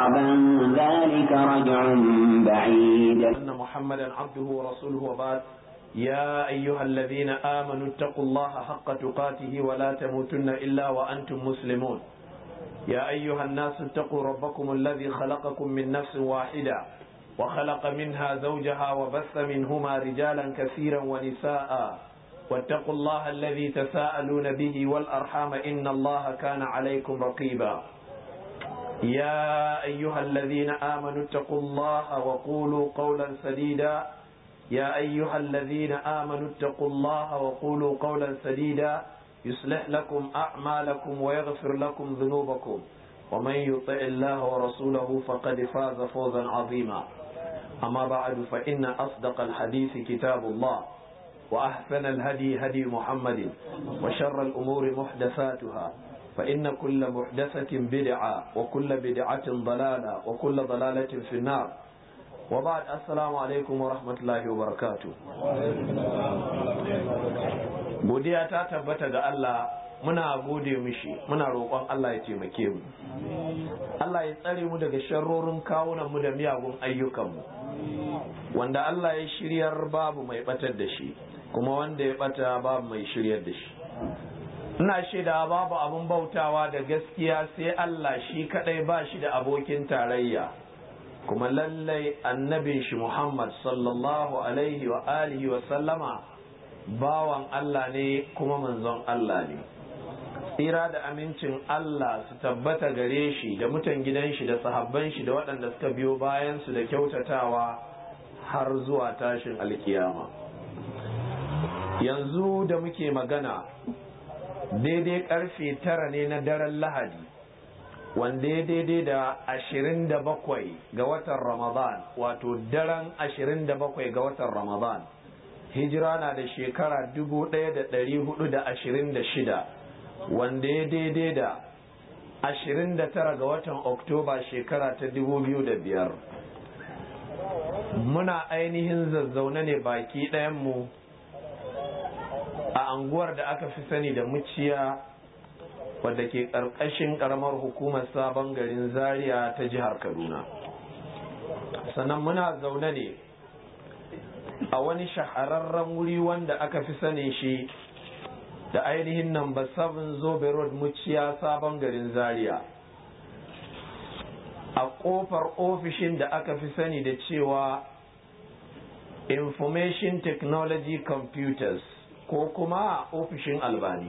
صعبا ذلك رجع بعيد. أن محمدا عبده ورسوله وبعد. يا أيها الذين آمنوا اتقوا الله حق تقاته ولا تموتن إلا وأنتم مسلمون. يا أيها الناس اتقوا ربكم الذي خلقكم من نفس واحدة وخلق منها زوجها وبث منهما رجالا كثيرا ونساء واتقوا الله الذي تساءلون به والأرحام إن الله كان عليكم رقيبا. يا أيها الذين آمنوا اتقوا الله وقولوا قولا سديدا. يا أيها الذين آمنوا اتقوا الله وقولوا قولا سديدا يصلح لكم أعمالكم ويغفر لكم ذنوبكم ومن يطع الله ورسوله فقد فاز فوزا عظيما. أما بعد فإن أصدق الحديث كتاب الله وأحسن الهدي هدي محمد وشر الأمور محدثاتها فإن كل محدثة بدعة وكل بدعة ضلالة وكل ضلالة في النار. وبعد السلام عليكم ورحمة الله وبركاته. godiya ta tabbata ga Allah, muna gode mishi, muna roƙon Allah ya taimake mu. Allah ya tsare mu daga sharrorin kawunan mu da miyagun ayyukan mu. Wanda Allah ya shiryar babu mai batar da shi, kuma wanda ya bata babu mai shiryar da shi. Ina shaida babu abun bautawa da gaskiya sai Allah shi kadai ba shi da abokin tarayya. Kuma lallai annabin shi Muhammad sallallahu alaihi wa alihi wa sallama bawan Allah ne kuma manzon Allah ne. Tsira da amincin Allah su tabbata gare shi da mutan gidan shi da sahabban shi da waɗanda suka biyo bayan su da kyautatawa har zuwa tashin alkiyama. Yanzu da muke magana daidai karfe 9 ne na daren Lahadi, wanda ya daidai da 27 ga watan Ramadan, wato daren 27 ga watan Ramadan. Hijira na da shekara 1426, wanda ya daidai da 29 ga watan Oktoba shekara ta 2005. Muna ainihin zazzaune ne baki ɗayanmu a anguwar da aka fi sani da Muciya, wadda ke ƙarƙashin ƙaramar hukumar Sabon Garin Zaria ta jihar Kaduna. Sannan muna zaune ne a wani shahararren wuri wanda aka fi sani shi da ainihin number 7 Zobe Road Muciya, Sabon Garin Zaria, a ƙofar ofishin da aka fi sani da cewa Information Technology Computers ko kuma ofishin Albani.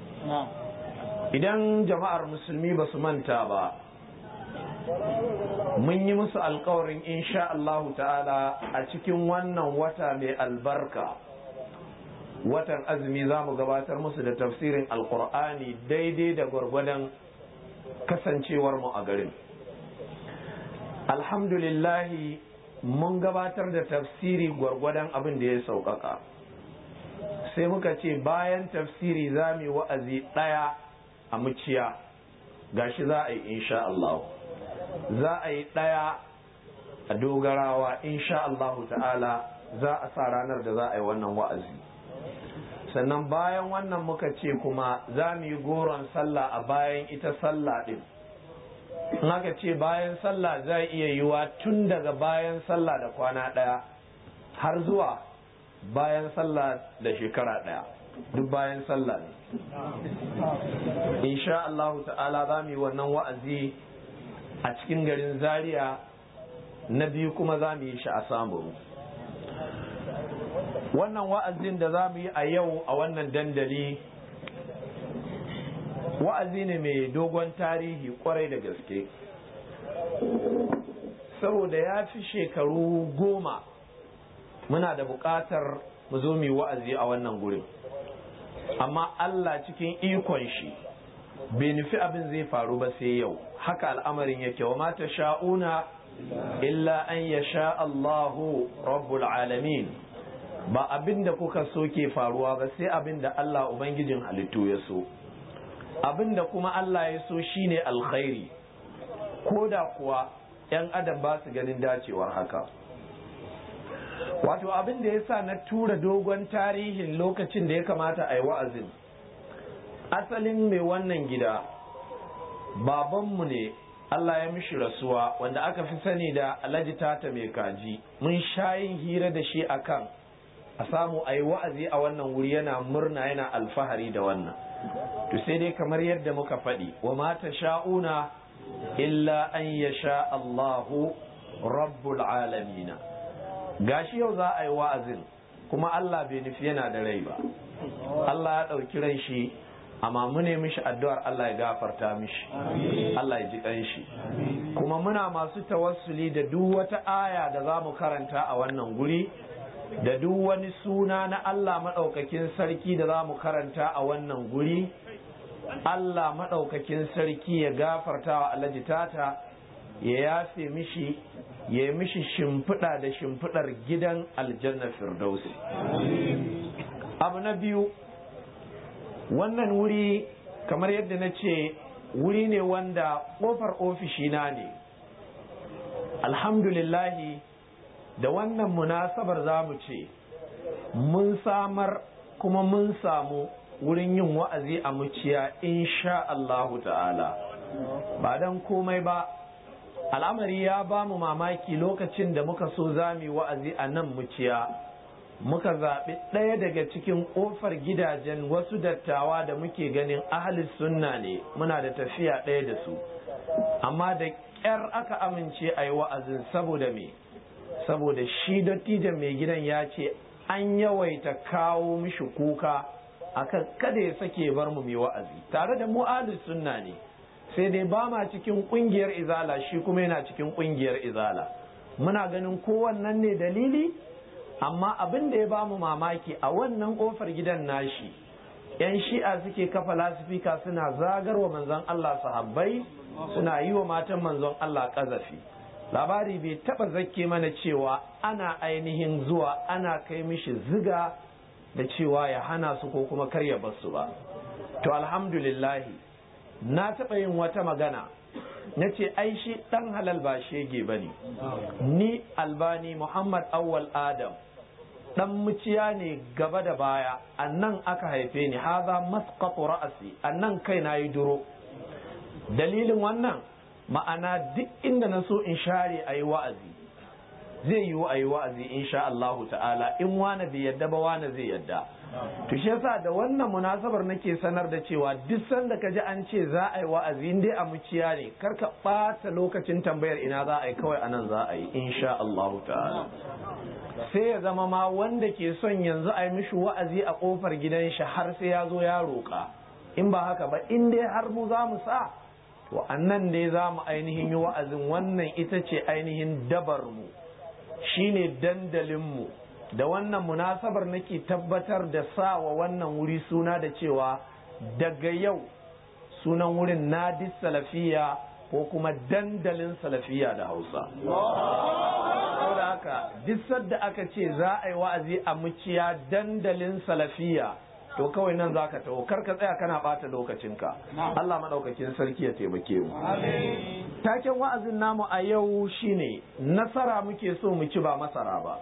Idan jama'ar musulmi ba su manta ba, mun yi musu alkawarin insha Allahu ta'ala a cikin wannan wata mai albarka, watan azumi, za mu gabatar musu da tafsirin alkur'ani daidai da gwargwadon kasancewar mu a garin. Alhamdulillahi mun gabatar da tafsiri gwargwadon abin da ya sauƙaƙa. Sai muka ce bayan tafsiri za mu yi wa'azi ɗaya a Muciya, gashi za a yi insha Allah. Za a yi ɗaya a Dogarawa insha Allahu ta'ala, za a sa ranar da za a yi wannan wa'azi. Sannan bayan wannan muka ce kuma za mu yi goron sallah a bayan ita sallah ɗin. In aka ce bayan sallah zai iya yiwa tun daga bayan sallah da kwana ɗaya har zuwa bayan sallah da shekara ɗaya, duk bayan sallah ne. Insha Allahu ta'ala za mu yi wannan wa'azi a cikin garin Zaria, na biyu kuma za mu yi shi a Samburu. Wannan wa'azin da za mu yi a yau a wannan dandali wa'azi ne mai dogon tarihi kwarai da gaske, saboda ya fi shekaru 10 muna da buƙatar mu zo mu wa'azi a wannan gurin, amma Allah cikin ikon shi bai nufi abin zai faru ba sai yau. Haka al'amarin yake, wa ma tasha'una illa an yasha Allahu rabbul alamin. Ba abin da kuka so ke faruwa ba sai abin da Allah ubangijin halittu ya so. Abin da kuma Allah ya so shine alkhairi, ko da kuwa 'yan adam ba su ganin dacewar haka. Wato abin da ya sa na tura dogon tarihin lokacin da ya kamata a yi wa'azin, asalin mai wannan gida babanmu ne Allah ya mishi rasuwa wanda aka fi sani da Alhaji Tata Mai Kaji, mun sha yin hira da shi akan a samu a yi wa'azi a wannan wuri, yana murna yana alfahari da wannan. To sai dai kamar yadda muka faɗi, wa ma sha'una illa an yasha Allahu rabbul alamina. Gashi yau za a yi wa'azin kuma Allah bai nufi yana da rai ba, Allah ya ɗauki ran shi, amma mu ne mishi addu'ar Allah ya gafarta mishi, Allah ya ji ƙanshi. Kuma muna masu tawassuli da duk wata aya da za mu karanta a wannan guri, da duk wani suna na Allah maɗaukakin sarki da za mu karanta a wannan guri, Allah maɗaukakin sarki ya gafarta wa Alhaji Tata, ya yafe mishi, ya yi mishi shimfiɗa da shimfiɗar gidan aljanna firdausi. Abu na biyu, wannan wuri kamar yadda na ce wuri ne wanda ƙofar ofishina ne. Alhamdulillahi da wannan munasabar za mu ce mun samar kuma mun samu wurin yin wa'azi a muciya insha Allahu ta'ala. Ba don komai ba, al'amari ya ba mu mamaki lokacin da muka so za mu yi wa'azi a nan muciya, muka zaɓi ɗaya daga cikin ƙofar gidajen wasu dattawa da muke ganin ahalis sunna ne, muna da tafiya ɗaya da su, amma da ƙyar aka amince a yi wa'azin. saboda me? Saboda shi dattijan mai gidan ya ce an yawaita kawo mishi kuka akan kada ya sake bar mu mai wa'azi, tare da mu ahlus sunna ne, sai dai ba ma cikin kungiyar izala, shi kuma yana cikin kungiyar izala. Muna ganin kowannan ne dalili, amma abin da ya ba mu mamaki a wannan kofar gidan nashi, yan shi'a suke kafa lasifika suna zagarwa manzon Allah sahabbai, suna yi wa matan manzon Allah kazafi. Labari bai taba zakke mana cewa ana ainihin zuwa ana kai mishi ziga da cewa ya hana su ko kuma kar ya basu ba. To alhamdulillahi, na taba yin wata magana na ce ai shi dan halal ba shege bane. Ni Albani Muhammad Awwal Adam dan muciya ne gaba da baya, annan aka haife ni, haza masqatu ra'si, annan kai na yi duro. Dalilin wannan ma'ana duk inda na so in share a yi wa'azi, zai yi a yi wa'azi insha Allahu ta'ala, in wane bai yadda ba wane zai yadda. To shi yasa da wannan munasabar nake sanar da cewa duk sanda ka ji an ce za a yi wa'azi in dai a muciya ne, kar ka ɓata lokacin tambayar ina za a yi, kawai anan za a yi insha Allahu ta'ala. Sai ya zama ma wanda ke son yanzu a yi mishi wa'azi a ƙofar gidan shi har sai ya zo ya roƙa. In ba haka ba, in dai har mu za mu sa, to annan dai za mu ainihin yi wa'azin. Wannan ita ce ainihin dabarmu, shine dandalinmu. Da wannan munasabar nake tabbatar da sa wa wannan wuri suna da cewa daga yau sunan wurin Nadi Salafiya ko kuma dandalin Salafiya da Hausa. Saboda haka duk sadda aka ce za a yi wa'azi a muciya dandalin Salafiya, to kawai nan za ka taho, kar ka tsaya kana ɓata lokacinka. Allah maɗaukakin sarki ya taimake mu. Taken wa'azin namu a yau shine nasara muke so mu ci ba masara ba.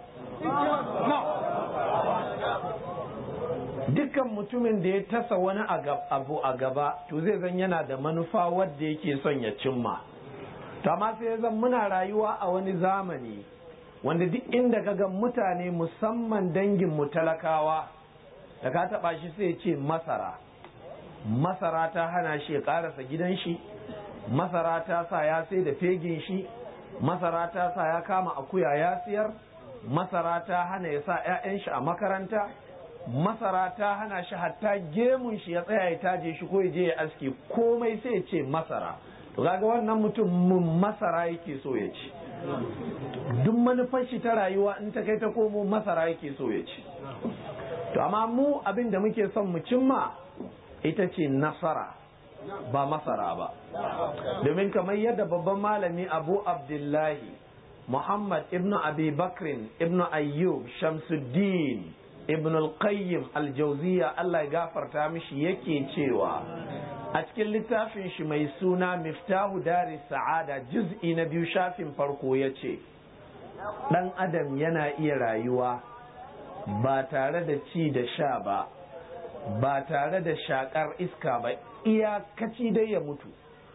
Dukkan mutumin da ya tasa wani abu a gaba, to zai zan yana da manufa wadda yake son ya cimma. To amma sai zan muna rayuwa a wani zamani wanda duk inda ka ga mutane, musamman dangin mu talakawa, da ka taba shi sai ce masara ta hana shi ya karasa gidan shi, masara ta sa ya sai da fegin shi, masara ta sa ya kama akuya ya siyar, masara ta hana ya sa 'ya'yan shi a makaranta, masara ta hana shi hatta gemun shi ya tsaya ya taje shi ko ya je ya aski, komai sai ya ce masara. To kaga wannan mutum masara yake so ya ci, duk manufar shi ta rayuwa in ta kai ta komo masara yake so ya ci. To amma mu abin da muke son mu cimma ita ce nasara, ba masara ba. Domin kamar yadda babban malami Abu Abdullahi Muhammad ibn Abi Bakrin ibn Ayyub Shamsuddin ibn al-Qayyim al-Jawziyya, Allah ya gafarta mishi, yake cewa a cikin littafin shi mai suna Miftahu Dari Sa'ada juz'i na 2 shafin farko yace dan adam yana iya rayuwa ba tare da ci da sha ba, ba tare da shakar iska ba, iyakaci dai ya mutu.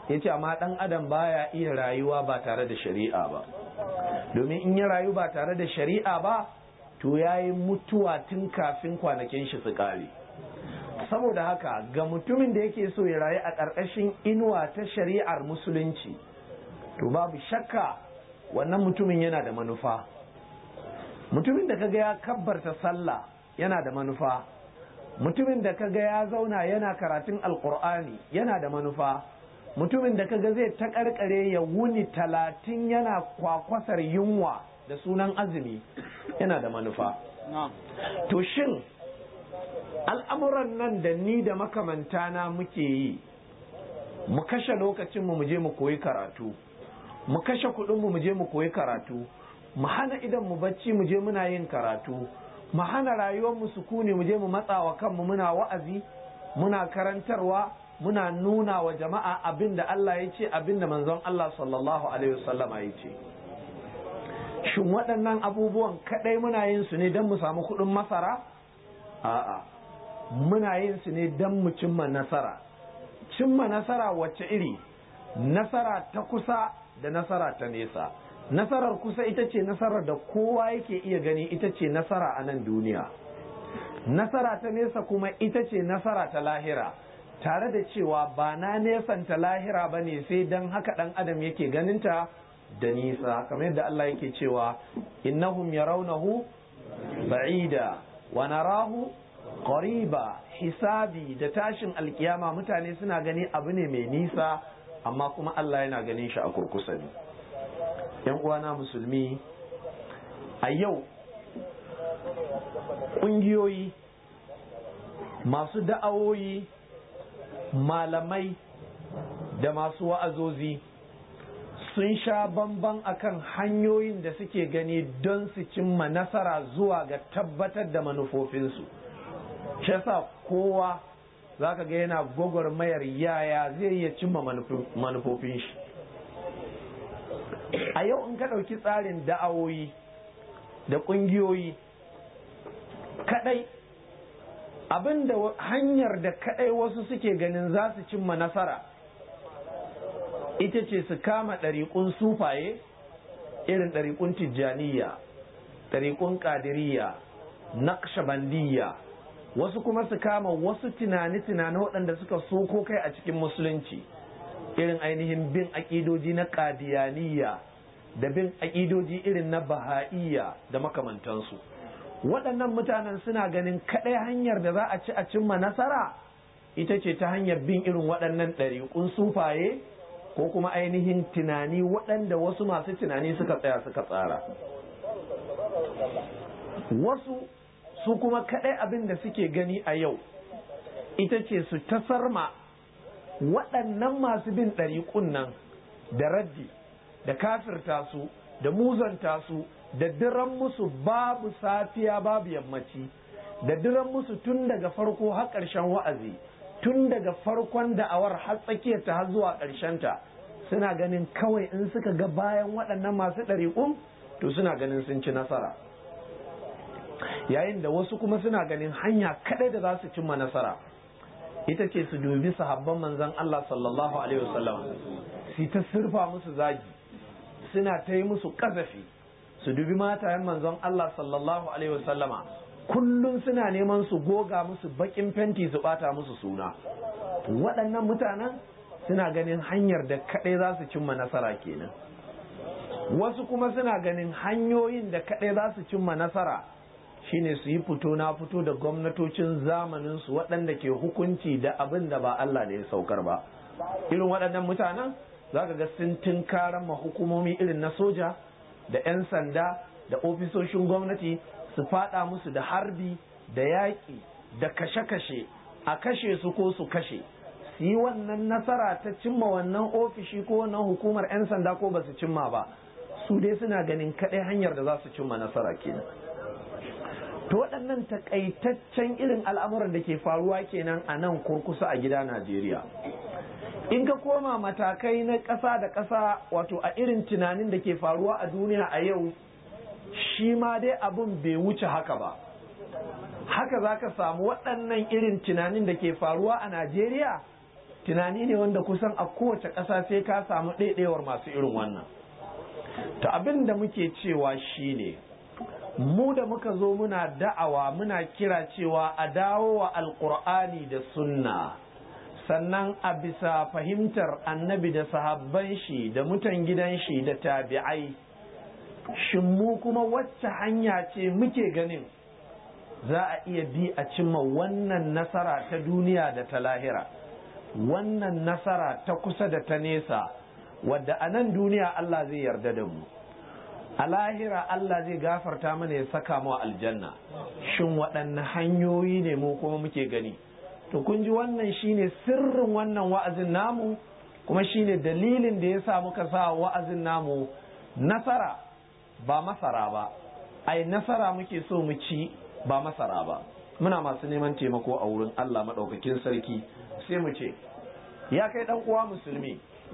yace amma ɗan adam baya iya rayuwa ba tare da shari'a ba, domin in ya rayu ba tare da shari'a ba to yayi mutuwa tun kafin kwanakin shi su ƙare. Saboda haka ga mutumin da yake so ya rayu a ƙarƙashin inuwa ta shari'ar musulunci, to babu shakka wannan mutumin yana da manufa. Mutumin da kaga ya kabbarta sallah yana da manufa. Mutumin da kaga ya zauna yana karatun alkur'ani yana da manufa. Mutumin da kaga zai taƙarƙare ya wuni 30 yana kwakwasar yunwa da sunan azumi yana da manufa. To shin al'amuran nan da ni da makamantana muke yi, mu kashe lokacinmu mu je mu koyi karatu, mu kashe kuɗinmu mu je mu koyi karatu, mu hana idan mu bacci mu je muna yin karatu, mu hana rayuwar mu sukuni mu je mu matsawa kanmu muna wa'azi, muna karantarwa, muna nuna wa jama'a abin da Allah ya ce, abin da manzon Allah sallallahu alaihi wasallama ya ce. Shin waɗannan abubuwan kaɗai muna yin su ne don mu samu kuɗin masara? A'a, muna yin su ne don mu cimma nasara. Cimma nasara wacce iri? Nasara ta kusa da nasara ta nesa. Nasarar kusa ita ce nasarar da kowa yake iya gani, ita ce nasara a nan duniya. Nasara ta nesa kuma ita ce nasara ta lahira, tare da cewa ba na nesanta lahira ba ne sai don haka ɗan adam yake ganinta da nisa, kamar yadda Allah yake cewa innahum yarawnahu ba'ida wa narahu qariba. Hisabi da tashin alkiyama mutane suna gani abu ne mai nisa, amma kuma Allah yana ganin shi a kurkusa ne. ‘Yan uwana musulmi, a yau ƙungiyoyi, masu da'awoyi, malamai da masu wa'azozi sun sha bamban akan hanyoyin da suke gani don su cimma nasara zuwa ga tabbatar da manufofinsu. Shi yasa kowa za ka ga yana gwagwarmayar yaya zai iya cimma manufofin shi. A yau in ka ɗauki tsarin da'awoyi da ƙungiyoyi kaɗai, abinda hanyar da kaɗai wasu suke ganin za su cimma nasara ita ce su kama ɗariƙun sufaye irin ɗariƙun tijjaniya, ɗariƙun ƙadiriyya, naqshbandiyya, wasu kuma su kama wasu tunani-tunani waɗanda suka soko kai a cikin musulunci irin ainihin bin aƙidoji na ƙadiyaniyya da bin aƙidoji irin na baha'iyya da makamantansu. Waɗannan mutanen suna ganin kaɗai hanyar da za a ci a cimma nasara ita ce ta hanyar bin irin waɗannan ɗariƙun sufaye ko kuma ainihin tunani waɗanda wasu masu tunani suka tsaya suka tsara. Wasu su kuma kaɗai abin da suke gani a yau ita ce su tasarma waɗannan masu bin ɗariƙun nan da raddi da kafirta su da muzanta su da diran musu babu safiya babu yammaci, da diran musu tun daga farko har ƙarshen wa'azi, tun daga farkon da'awar har tsakiyarta har zuwa ƙarshenta. Suna ganin kawai in suka ga bayan waɗannan masu ɗariƙun to suna ganin sun ci nasara, yayin da wasu kuma suna ganin hanya kaɗai da za su cimma nasara ita ce su dubi sahabban manzon Allah sallallahu alaihi wasallam, su ta sirfa musu zagi, suna ta yi musu ƙazafi, su dubi matayen manzon Allah sallallahu alaihi wasallama kullum suna neman su goga musu baƙin fenti su ɓata musu suna. Waɗannan mutanen suna ganin hanyar da kaɗai za su cimma nasara kenan. Wasu kuma suna ganin hanyoyin da kaɗai za su cimma nasara shine su yi fito na fito da gwamnatocin zamaninsu waɗanda ke hukunci da abin da ba Allah ne ya saukar ba. Irin waɗannan mutanen za ka ga sun tunkaran ma hukumomi irin na soja da 'yan sanda da ofisoshin gwamnati su faɗa musu da harbi da yaƙi da kashe-kashe, a kashe su ko su kashe, su yi wannan nasara ta cimma wannan ofishi ko wannan hukumar 'yan sanda ko ba su cimma ba, su dai suna ganin kaɗai hanyar da za su cimma nasara kenan. To waɗannan takaitaccen irin al'amuran da ke faruwa kenan a nan kurkusa a gida Najeriya. In ka koma matakai na ƙasa da ƙasa, wato a irin tunanin da ke faruwa a duniya a yau, shi ma dai abin bai wuce haka ba. Haka za ka samu waɗannan irin tunanin da ke faruwa a Najeriya, tunani ne wanda kusan a kowace ƙasa sai ka samu ɗaiɗaiwar masu irin wannan. Ta abin da muke cewa shine mu da muka zo muna da'awa muna kira cewa a dawo wa alƙur'ani da sunna, sannan a bisa fahimtar annabi da sahabban shi da mutan gidan shi da tabi'ai, shin mu kuma wacce hanya ce muke ganin za a iya bi a cimma wannan nasara ta duniya da ta lahira, wannan nasara ta kusa da ta nesa, wadda a nan duniya Allah zai yarda da mu, a lahira Allah zai gafarta mana ya saka mu aljanna. Shin waɗanne hanyoyi ne mu kuma muke gani? To kun ji wannan shine sirrin wannan wa'azin namu, kuma shine dalilin da ya sa muka sa wa'azin namu nasara ba masara ba, ai nasara muke so mu ci ba masara ba. Muna masu neman taimako a wurin Allah maɗaukakin sarki, sai mu ce ya kai ɗan uwa musulmi,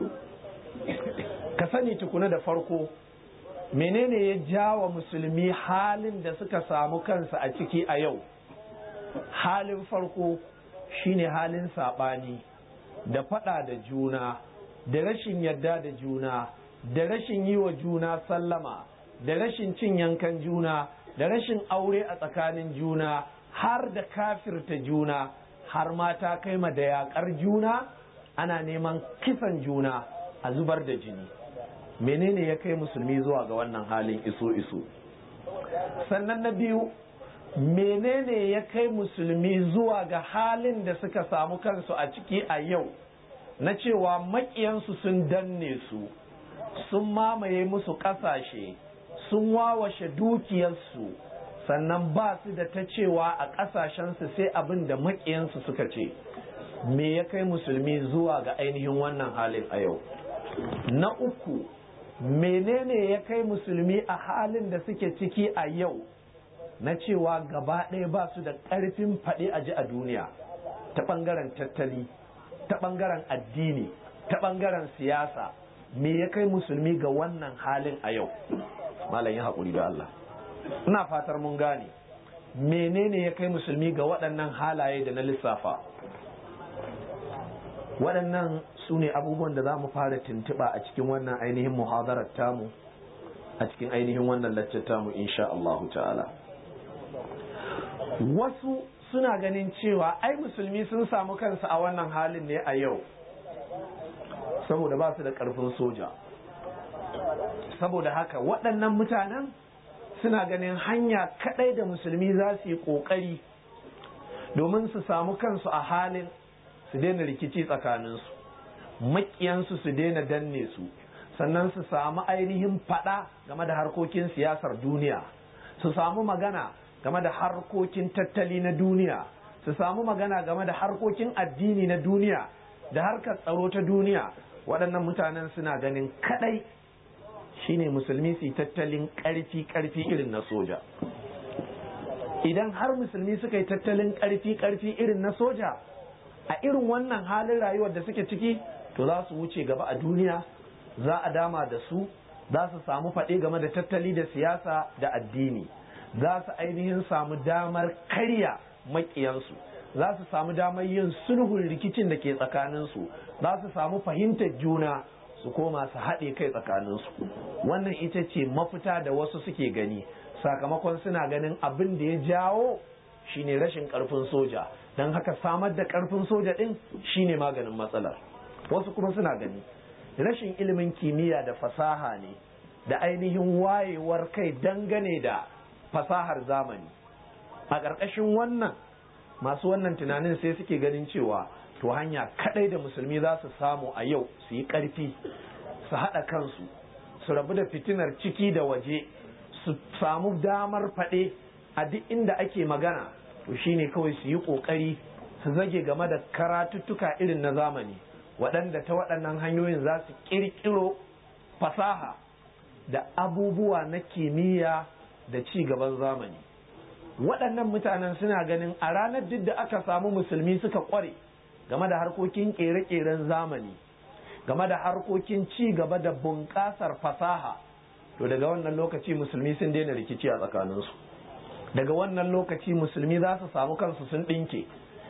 ka sani tukuna da farko menene ya jawa musulmi halin da suka samu kansa a ciki a yau. Halin farko shine halin saɓani da faɗa da juna, da rashin yarda da juna, da rashin yi wa juna sallama, da rashin cin yankan juna, da rashin aure a tsakanin juna, har da kafirta juna, har ma ta kai ma da yaƙar juna, ana neman kisan juna, a zubar da jini. Menene ya kai musulmi zuwa ga wannan halin iso? Sannan na biyu, menene ya kai musulmi zuwa ga halin da suka samu kansu a ciki a yau, na cewa maƙiyansu sun danne su, sun mamaye musu ƙasashe, sun wawashe dukiyarsu, sannan ba su da ta cewa a ƙasashensu sai abin da maƙiyansu suka ce. Me ya kai musulmi zuwa ga ainihin wannan halin a yau? Na uku, menene ya kai musulmi a halin da suke ciki a yau na cewa gaba ɗaya ba su da ƙarfin faɗi a ji a duniya, ta ɓangaren tattali, ta ɓangaren addini, ta ɓangaren siyasa? Me ya kai musulmi ga wannan halin a yau? Malam ya haƙuri da Allah, ina fatar mun gane menene ya kai musulmi ga waɗannan halaye da na lissafa. Waɗannan su ne abubuwan da za mu fara tuntuɓa a cikin wannan ainihin muhadarar tamu, a cikin ainihin wannan laccar tamu insha Allah ta'ala. Wasu suna ganin cewa ai musulmi sun samu kansu a wannan halin ne a yau saboda ba su da ƙarfin soja. Saboda haka waɗannan mutanen suna ganin hanya kaɗai da musulmi za su yi ƙoƙari domin su samu kansu a halin su daina rikici tsakaninsu, maƙiyansu su daina danne su, sannan su samu ainihin faɗa game da harkokin siyasar duniya, su samu magana game da harkokin tattali na duniya, su samu magana game da harkokin addini na duniya da harkar tsaro ta duniya. Waɗannan mutanen suna ganin kaɗai shine musulmi su yi tattalin ƙarfi irin na soja. Idan har musulmi suka yi tattalin ƙarfi irin na soja a irin wannan halin rayuwar da suke ciki, to za su wuce gaba a duniya, za a dama da su, za su samu faɗe game da tattali da siyasa da addini, za su ainihin samu damar karya maƙiyansu, za su samu damar yin sulhun rikicin da ke tsakaninsu, za su samu fahimtar juna, su koma su haɗe kai tsakaninsu. Wannan ita ce mafita da wasu suke gani, sakamakon suna ganin abin da ya jawo shine rashin ƙarfin soja, don haka samar da ƙarfin soja ɗin shine maganin matsalar. Wasu kuma suna gani rashin ilimin kimiyya da fasaha ne da ainihin wayewar kai dangane da fasahar zamani. A ƙarƙashin wannan masu wannan tunanin sai suke ganin cewa to hanya kaɗai da musulmi za su samu a yau su yi ƙarfi, su haɗa kansu, su rabu da fitinar ciki da waje, su samu damar faɗe a duk inda ake magana, to shine kawai su yi ƙoƙari su zage game da karatuttuka irin na zamani, waɗanda ta waɗannan hanyoyin za su ƙirƙiro fasaha da abubuwa na kimiyya da ci gaban zamani. Waɗannan mutanen suna ganin a ranar duk da aka samu musulmi suka ƙware game da harkokin ƙere-ƙeren zamani, game da harkokin ci gaba da bunƙasar fasaha, to daga wannan lokaci musulmi sun daina rikici a tsakaninsu. Daga wannan lokaci musulmi za su samu kansu sun ɗinke,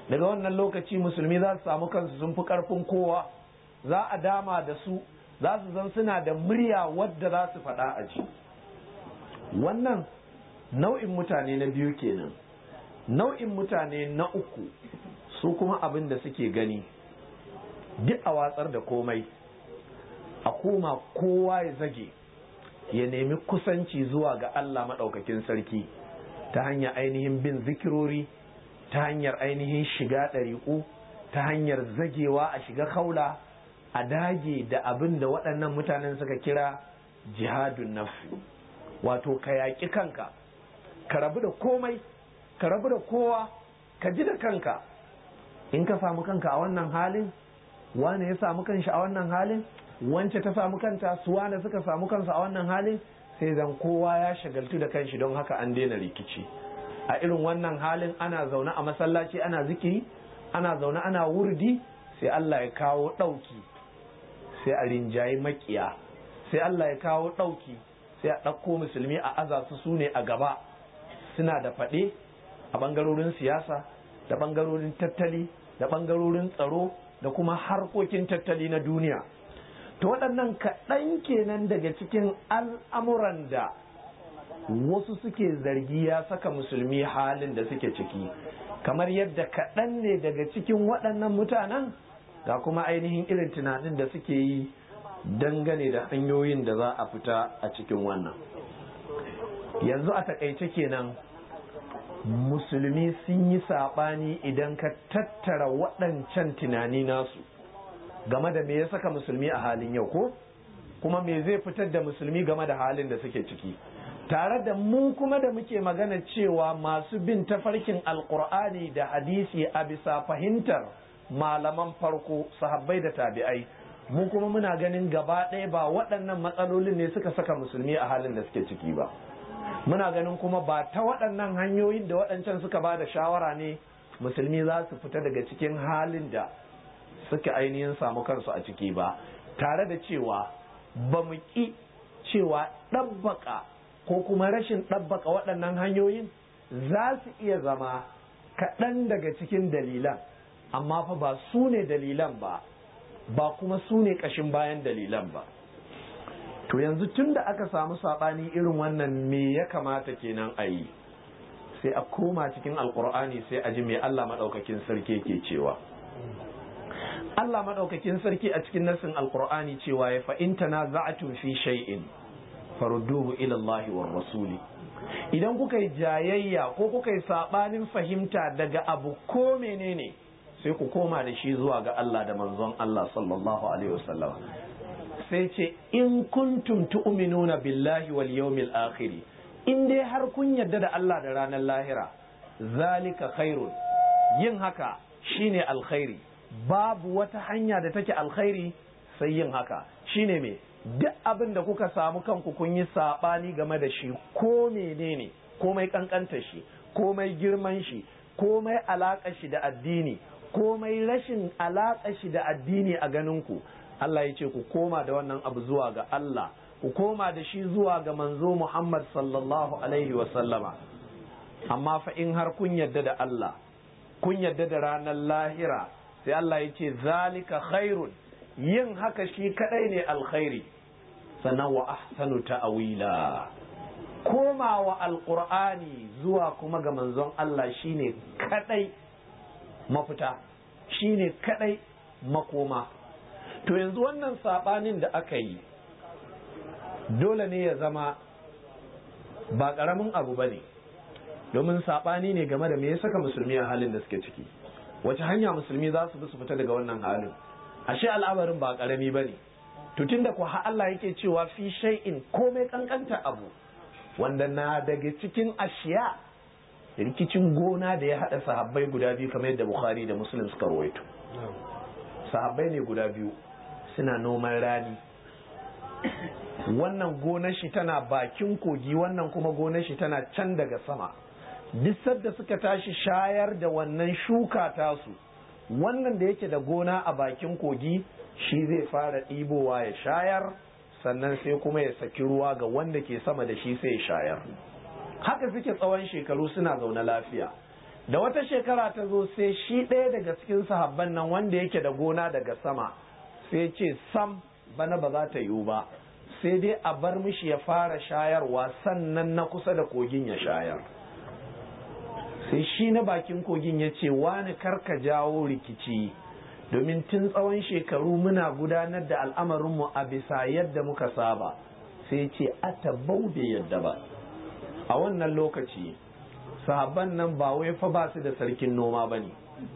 daga wannan lokaci musulmi za su samu kansu sun fi ƙarfin kowa, za a dama da su, za su zan suna da murya wadda za su faɗa a ji. Wannan nau'in mutane na biyu kenan. Nau'in mutane na uku su kuma abin da suke gani duk a watsar da komai, a koma kowa ya zage ya nemi kusanci zuwa ga Allah maɗaukakin sarki ta hanyar ainihin bin zikirori, ta hanyar ainihin shiga ɗariƙu, ta hanyar zagewa a shiga kaula, a dage da abin da waɗannan mutanen suka kira jihadun nafsi, wato ka yaƙi kanka, ka rabu da komai, ka rabu da kowa, ka ji da kanka. In ka samu kanka a wannan halin, wane ya samu kanshi a wannan halin, wance ta samu kanta, su wane suka samu kansu a wannan halin, sai zan kowa ya shagaltu da kanshi, don haka an daina rikici. A irin wannan halin ana zaune a masallaci ana zikiri, ana zaune ana wurdi, sai Allah ya kawo ɗauki, sai a rinjayi makiya, sai Allah ya kawo ɗauki, sai a ɗauko musulmi a aza su ne a gaba, suna da faɗe a ɓangarorin siyasa, da ɓangarorin tattali, da ɓangarorin tsaro, da kuma harkokin tattali na duniya. To waɗannan kaɗan kenan daga cikin al'amuran da wasu suke zargi ya saka musulmi halin da suke ciki, kamar yadda kaɗan ne daga cikin waɗannan mutanen ga kuma ainihin irin tunanin da suke yi dangane da hanyoyin da za a fita a cikin wannan. Yanzu a taƙaice kenan musulmi sun yi saɓani idan ka tattara waɗancan tunani nasu game da me ya saka musulmi a halin yau, ko kuma me zai fitar da musulmi game da halin da suke ciki, tare da mu kuma da muke magana cewa masu bin tafarkin alkur'ani da hadisi a bisa fahimtar malaman farko sahabbai da tabi'ai, mu kuma muna ganin gaba ɗaya ba waɗannan matsalolin ne suka saka musulmi a halin da suke ciki ba. Muna ganin kuma ba ta waɗannan hanyoyin da waɗancan suka ba da shawara ne musulmi za su fita daga cikin halin da suka ainihin samu kansu a ciki ba, tare da cewa ba mu ƙi cewa ɗabbaka ko kuma rashin ɗabbaka waɗannan hanyoyin za su iya zama kaɗan daga cikin dalilan, amma fa ba su ne dalilan ba, ba kuma su ne ƙashin bayan dalilan ba. To yanzu tun da aka samu saɓani irin wannan me ya kamata kenan a yi? Sai a koma cikin alƙur'ani sai a ji me Allah maɗaukakin sarki ke cewa. Allah maɗaukakin sarki a cikin nassin alƙur'ani cewa ya fa'in tanaza'tum fi shay'in farudduhu ila Allah war rasuli. Idan kuka yi jayayya ko kuka yi saɓanin fahimta daga abu ko menene, sai ku koma da shi zuwa ga Allah da manzon Allah sallallahu alaihi wasallam. Sai ce in kuntum tu'minuna billahi wal yawmil akhir, in dai har kun yarda da Allah da ranar lahira, zalika khairun, yin haka shine alkhairi. Babu wata hanya da take alkhairi sai yin haka. Shine me? Duk abin da kuka samu kanku kun yi sabani game da shi, ko menene, komai kankanta shi, komai girman shi, komai alaka shi da addini, komai rashin alaka shi da addini a ganin ku, Allah ya ce ku koma da wannan abu zuwa ga Allah, ku koma da shi zuwa ga manzo Muhammad sallallahu alaihi wa sallama. Amma fa in har kun yadda da Allah, kun yadda da ranar lahira, sai Allah ya ce zalika khairun, yin haka shi kadai ne alkhairi, sannan wa ahsanu ta'wila, komawa alqur'ani zuwa kuma ga manzon Allah shine kadai mafita, shine kadai makoma. To yanzu wannan sabanin da aka yi dole ne ya zama ba ƙaramin abu ba ne, domin saɓani ne game da me ya saka musulmi a halin da suke ciki, wace hanya musulmi za su bi su fita daga wannan halin. Ashe al'amarin ba ƙarami ba ne. Tutun da kuwa Allah yake cewa fi shay'in, komai kankanta abu, wanda na daga cikin ashiya rikicin gona da ya haɗa sahabbai guda biyu kamar yadda Bukhari da Muslim suka rawaito. Sahabbai ne guda biyu suna noman rani, wannan gonar shi tana bakin kogi, wannan kuma gonar shi tana can daga sama. Duk sadda suka tashi shayar da wannan shuka tasu, wannan da yake da gona a bakin kogi shi zai fara ɗibowa ya shayar, sannan sai kuma ya saki ruwa ga wanda ke sama da shi sai ya shayar. Haka suke tsawon shekaru suna zaune lafiya. da wata shekara ta zo sai shi ɗaya daga cikin sahabban nan wanda yake da gona daga sama sai ce sam bana ba za ta yiwu ba, sai dai a bar mishi ya fara shayarwa sannan na kusa da kogin ya shayar. Sai shi na bakin kogin ya ce wani karka jawo rikici, domin tun tsawon shekaru muna gudanar da al'amarinmu a bisa yadda muka saba. Sai ce atabau bai yadda ba. A wannan lokaci sahabban nan ba wai fa ba su da sarkin noma ba ne,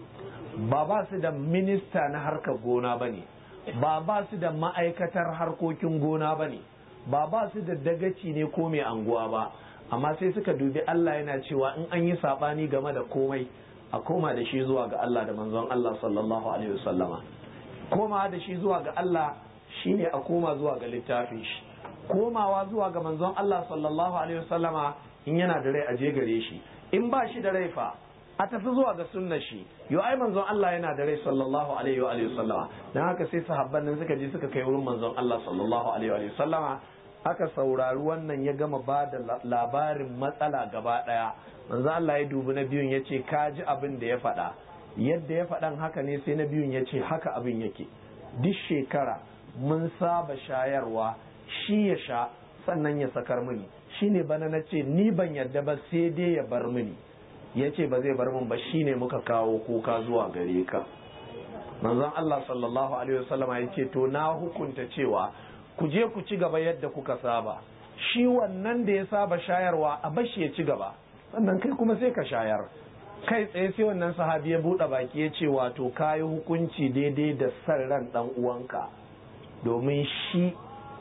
ba su da minista na harkar gona ba ne, ba su da ma'aikatar harkokin gona ba ne, ba su da dagaci ne ko mai anguwa ba, amma sai suka dubi Allah yana cewa in an yi saɓani game da komai a koma da shi zuwa ga Allah da manzon Allah sallallahu alaihi wasallama. Koma da shi zuwa ga Allah shine a koma zuwa ga littafin shi, komawa zuwa ga manzon Allah sallallahu alaihi wasallama in yana da rai a je gare shi, in ba shi da rai fa a tafi zuwa ga sunnar shi. Yo ai manzon Allah yana da rai sallallahu alaihi wa sallama. Dan haka sai sahabban nan suka je suka kai wurin manzon Allah sallallahu alaihi wa sallama, aka saurari wannan ya gama ba da labarin matsala gaba daya. Manzon Allah ya dubi na biyun ya ce ka ji abin da ya faɗa, yadda ya faɗan haka ne. Sai na biyun ya ce haka abin yake, duk shekara mun saba shayarwa, shi ya sha sannan ya sakar mini, shine bana na ce ni ban yarda ba sai dai ya bar mini. Ya ce ba zai bar min ba, shine muka kawo kuka zuwa gare ka. Manzon Allah sallallahu alaihi wasallama ya ce to na hukunta cewa ku je ku ci gaba yadda kuka saba, shi wannan da ya saba shayarwa a bashi ya ci gaba, sannan kai kuma sai ka shayar. Kai tsaye sai wannan sahabi ya buɗe baki ya ce wato kayi hukunci daidai da san ran dan uwanka, domin shi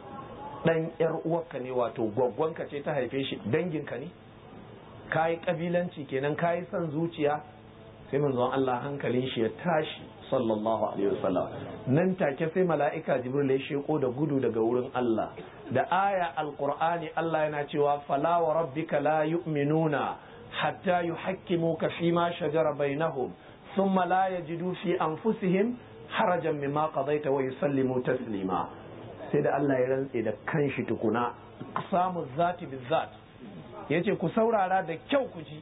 dan yar uwarka ne, wato gwaggwanka ce ta haife shi, danginka ne, kayi kabilanci kenan, kayi son zuciya. Sai manzon Allah hankalin shi ya tashi sallallahu alaihi wasallam, nan take sai mala'ika Jibril ya sheko da gudu daga wurin Allah da aya alqur'ani. Allah yana cewa fala wa rabbika la yu'minuna hatta yuhakkimuka fima shajara bainahum thumma la yajidu fi anfusihim harajan mimma qadaita wa yusallimu taslima. Sai da Allah ya rantse da kanshi tukuna, samu zati bizat, yace ku saurara da kyau ku ji,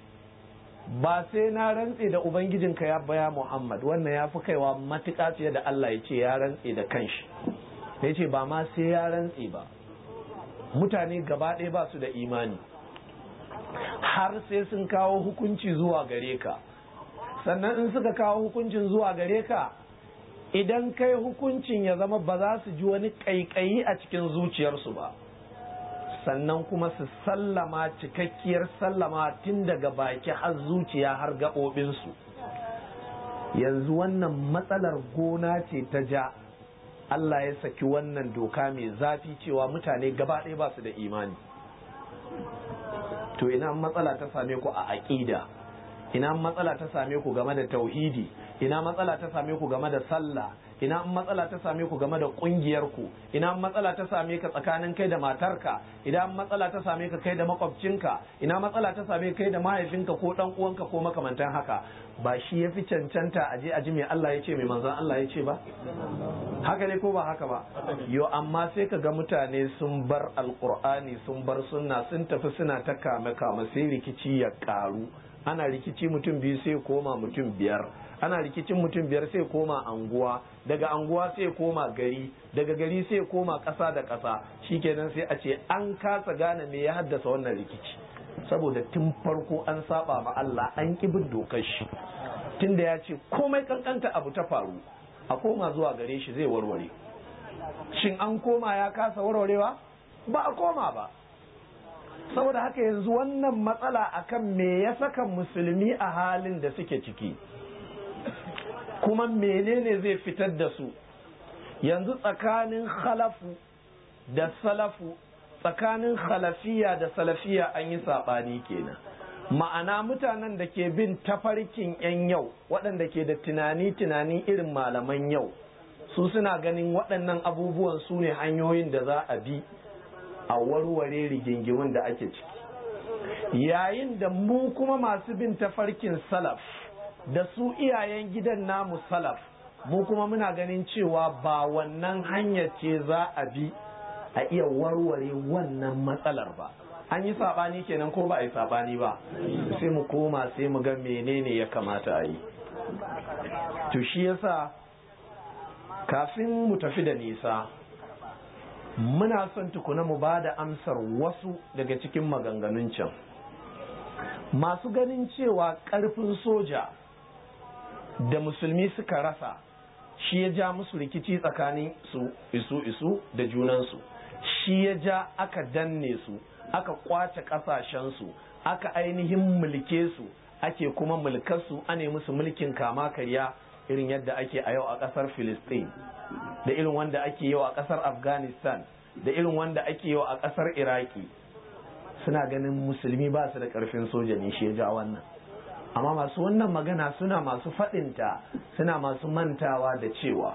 ba sai na rantse da ubangijinka ya baya Muhammad. Wannan ya fi kaiwa matuƙa fiye da Allah ya ce ya rantse da kanshi. Ya ce ba ma sai ya rantse ba, mutane gaba ɗaya ba su da imani har sai sun kawo hukunci zuwa gare ka. Sannan in suka kawo hukuncin zuwa gare ka, idan kai hukuncin ya zama ba za su ji wani ƙaiƙayi a cikin zuciyarsu ba, sannan kuma su sallama cikakkiyar sallama tun daga baki har zuciya har gaɓoɓinsu. Yanzu wannan matsalar gona ce ta ja Allah ya saki wannan doka mai zafi cewa mutane gaba ɗaya ba su da imani. To ina matsala ta same ku a aƙida, ina matsala ta same ku game da tauhidi, ina matsala ta same ku game da sallah, ina matsala ta same ku game da kungiyar ku, ina matsala ta same ka tsakanin kai da matarka, ina matsala ta same ka kai da makwabcinka, ina matsala ta same kai da mahaifinka ko dan uwanka ko makamantan haka. Ba shi yafi cancanta a je a ji me Allah ya ce me manzon Allah ya ce ba? Haka ne ko ba haka ba? Yo amma sai ka ga mutane sun bar alqur'ani, sun bar sunna, sun tafi suna ta kame kame, sai rikici ya karu. Ana rikici mutum biyu sai koma mutum biyar, ana rikicin mutum biyar sai koma anguwa, daga anguwa sai koma gari, daga gari sai koma ƙasa da ƙasa. Shikenan sai a ce an kasa gane me ya haddasa wannan rikici, saboda tun farko an saba ma Allah, an ki bin dokar shi. Tunda ya ce komai kankanta abu ta faru a koma zuwa gare shi zai warware. Shin an koma ya kasa warwarewa? Ba a koma ba. Saboda haka yanzu wannan matsala akan me ya saka musulmi a halin da suke ciki, kuma menene zai fitar da su. Yanzu tsakanin khalafu da salafu, tsakanin khalafiya da salafiya an yi saɓani kenan. Ma'ana mutanen da ke bin tafarkin 'yan yau, waɗanda ke da tunani irin malaman yau, su suna ganin waɗannan abubuwan su ne hanyoyin da za a bi a warware rigingimin da ake ciki. Yayin da mu kuma masu bin tafarkin salaf da su iyayen gidan namu salaf, mu kuma muna ganin cewa ba wannan hanyar ce za a bi a iya warware wannan matsalar ba. an yi saɓani kenan ko ba a yi saɓani ba, sai mu koma sai mu ga menene ya kamata a yi. To shi yasa kafin mu tafi da nisa muna son tukuna mu ba da amsar wasu daga cikin maganganun can masu ganin cewa ƙarfin soja da musulmi suka rasa shi ya ja musu rikici tsakanin su isu da junansu, shi ya ja aka danne su, aka kwace ƙasashensu, aka ainihin mulke su, ake kuma mulkarsu, ane musu mulkin kama karya irin yadda ake a yau a ƙasar Filistin, da irin wanda ake yau a ƙasar Afghanistan, da irin wanda ake yau a ƙasar Iraki. Suna ganin musulmi ba su da ƙarfin soja ne shi ya ja wannan. Amma masu wannan magana suna masu faɗinta, suna masu mantawa da cewa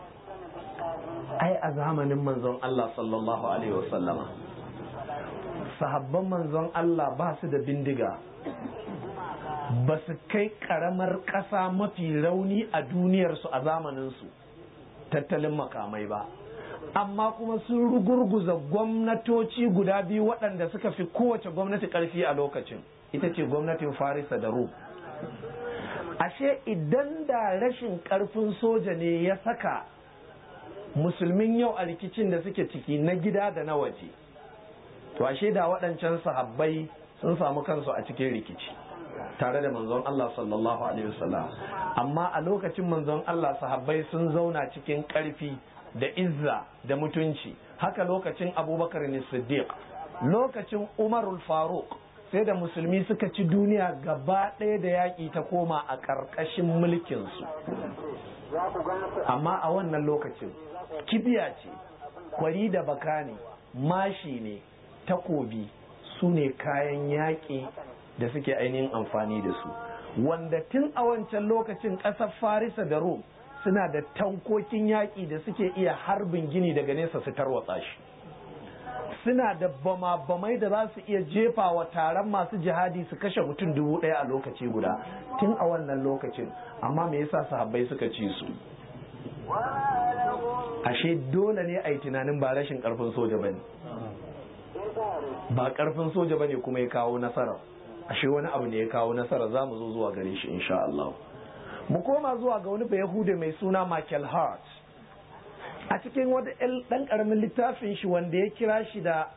ai a zamanin manzon Allah sallallahu alaihi wasallama sahabban manzon Allah ba su da bindiga, ba su kai karamar ƙasa mafi rauni a duniyarsu a zamaninsu tattalin makamai ba, amma kuma sun rugurguza gwamnatoci guda biyu waɗanda suka fi kowace gwamnati ƙarfi a lokacin, ita ce gwamnatin Farisa da Rum. Ashe idan da rashin ƙarfin soja ne ya saka musulmin yau a rikicin da suke ciki na gida da na waje, to ashe da waɗancan sahabbai sun samu kansu a cikin rikici tare da manzon Allah sallallahu alaihi wasallam. Amma a lokacin manzon Allah sahabbai sun zauna cikin ƙarfi da izza da mutunci. Haka lokacin Abubakar ne Siddiq, lokacin Umarul Faruq, sai da musulmi suka ci duniya gaba ɗaya da yaƙi ta koma a ƙarƙashin mulkinsu. Amma a wannan lokacin kibiya ce, kwari da baka ne, mashi ne, takobi su ne kayan yaƙi da suke ainihin amfani da su, wanda tun a wancan lokacin ƙasar Farisa da Rum suna da tankokin yaƙi da suke iya harbin gini daga nesa su tarwatsa shi, suna da bama-bamai da za su iya jefa wa taron masu jihadi su kashe mutum 1000 a lokaci guda tun a wannan lokacin. Amma me yasa sahabbai suka ci su? Ashe dole ne a yi tunanin ba rashin ƙarfin soja bane, ba ƙarfin soja bane kuma ya kawo nasara, ashe wani abu ne ya kawo nasara. za mu zo zuwa gare shi insha Allah. Mu koma zuwa ga wani Bayahude mai suna Michael Hart a cikin wata ɗan ƙaramin littafin shi wanda ya kira shi da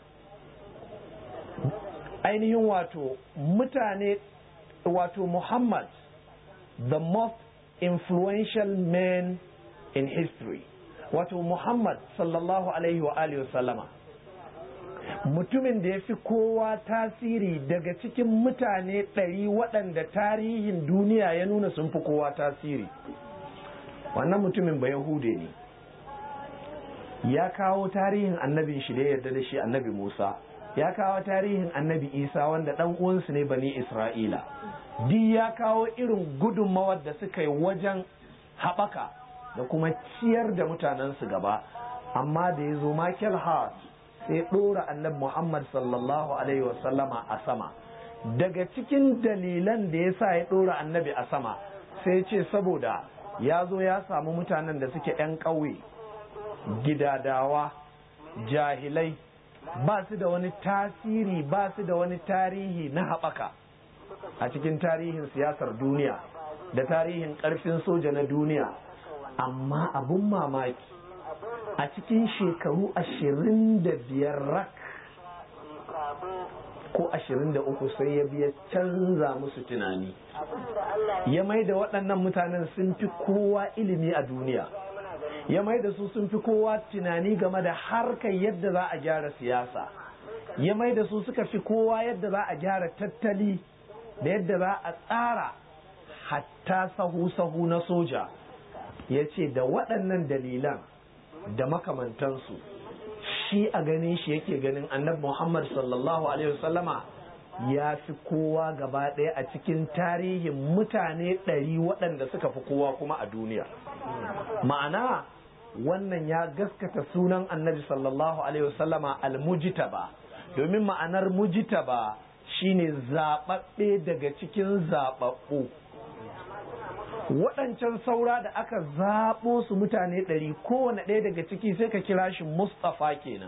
ainihin wato mutane, wato Muhammad, the most influential man in history, wato Muhammad sallallahu alaihi wa alihi wasallama, mutumin da ya fi kowa tasiri daga cikin mutane 100 waɗanda tarihin duniya ya nuna sun fi kowa tasiri. Wannan mutumin Bayahude ne, ya kawo tarihin annabin shi da yarda da shi, annabi Musa, ya kawo tarihin annabi Isa wanda ɗan uwansu ne bani Isra'ila, duk ya kawo irin gudunmawar da suka yi wajen haɓaka da kuma ciyar da mutanensu gaba. Amma da ya zo Michael Hart sai ɗora annabi Muhammad sallallahu alaihi wasallama a sama. Daga cikin dalilan da ya sa ya ɗora annabi a sama sai ce saboda ya zo ya samu mutanen da suke 'yan ƙauye, gidadawa, jahilai, ba su da wani tasiri, ba su da wani tarihi na haɓaka a cikin tarihin siyasar duniya da tarihin ƙarfin soja na duniya. Amma abun mamaki a cikin shekaru 25 rak ko 23 sai ya biya canza musu tunani, ya mai da waɗannan mutanen sun fi kowa ilimi a duniya, ya mai da su sun fi kowa tunani game da harkar yadda za a gyara siyasa, ya mai da su suka fi kowa yadda za a gyara tattali da yadda za a tsara hatta sahu-sahu na soja. Ya ce da waɗannan dalilan da makamantansu shi a ganin shi yake ganin annabi Muhammad sallallahu alaihi wasallama ya fi kowa gaba ɗaya a cikin tarihin mutane 100 waɗanda suka fi kowa kuma a duniya. Ma'ana wannan ya gaskata sunan annabi sallallahu alaihi wasallama al-mujtaba, domin ma'anar mujtaba shine zaɓaɓɓe daga cikin zaɓaɓɓu. Waɗancan saura da aka zaɓo su mutane 100, kowane ɗaya daga ciki sai ka kira shi Mustafa kenan,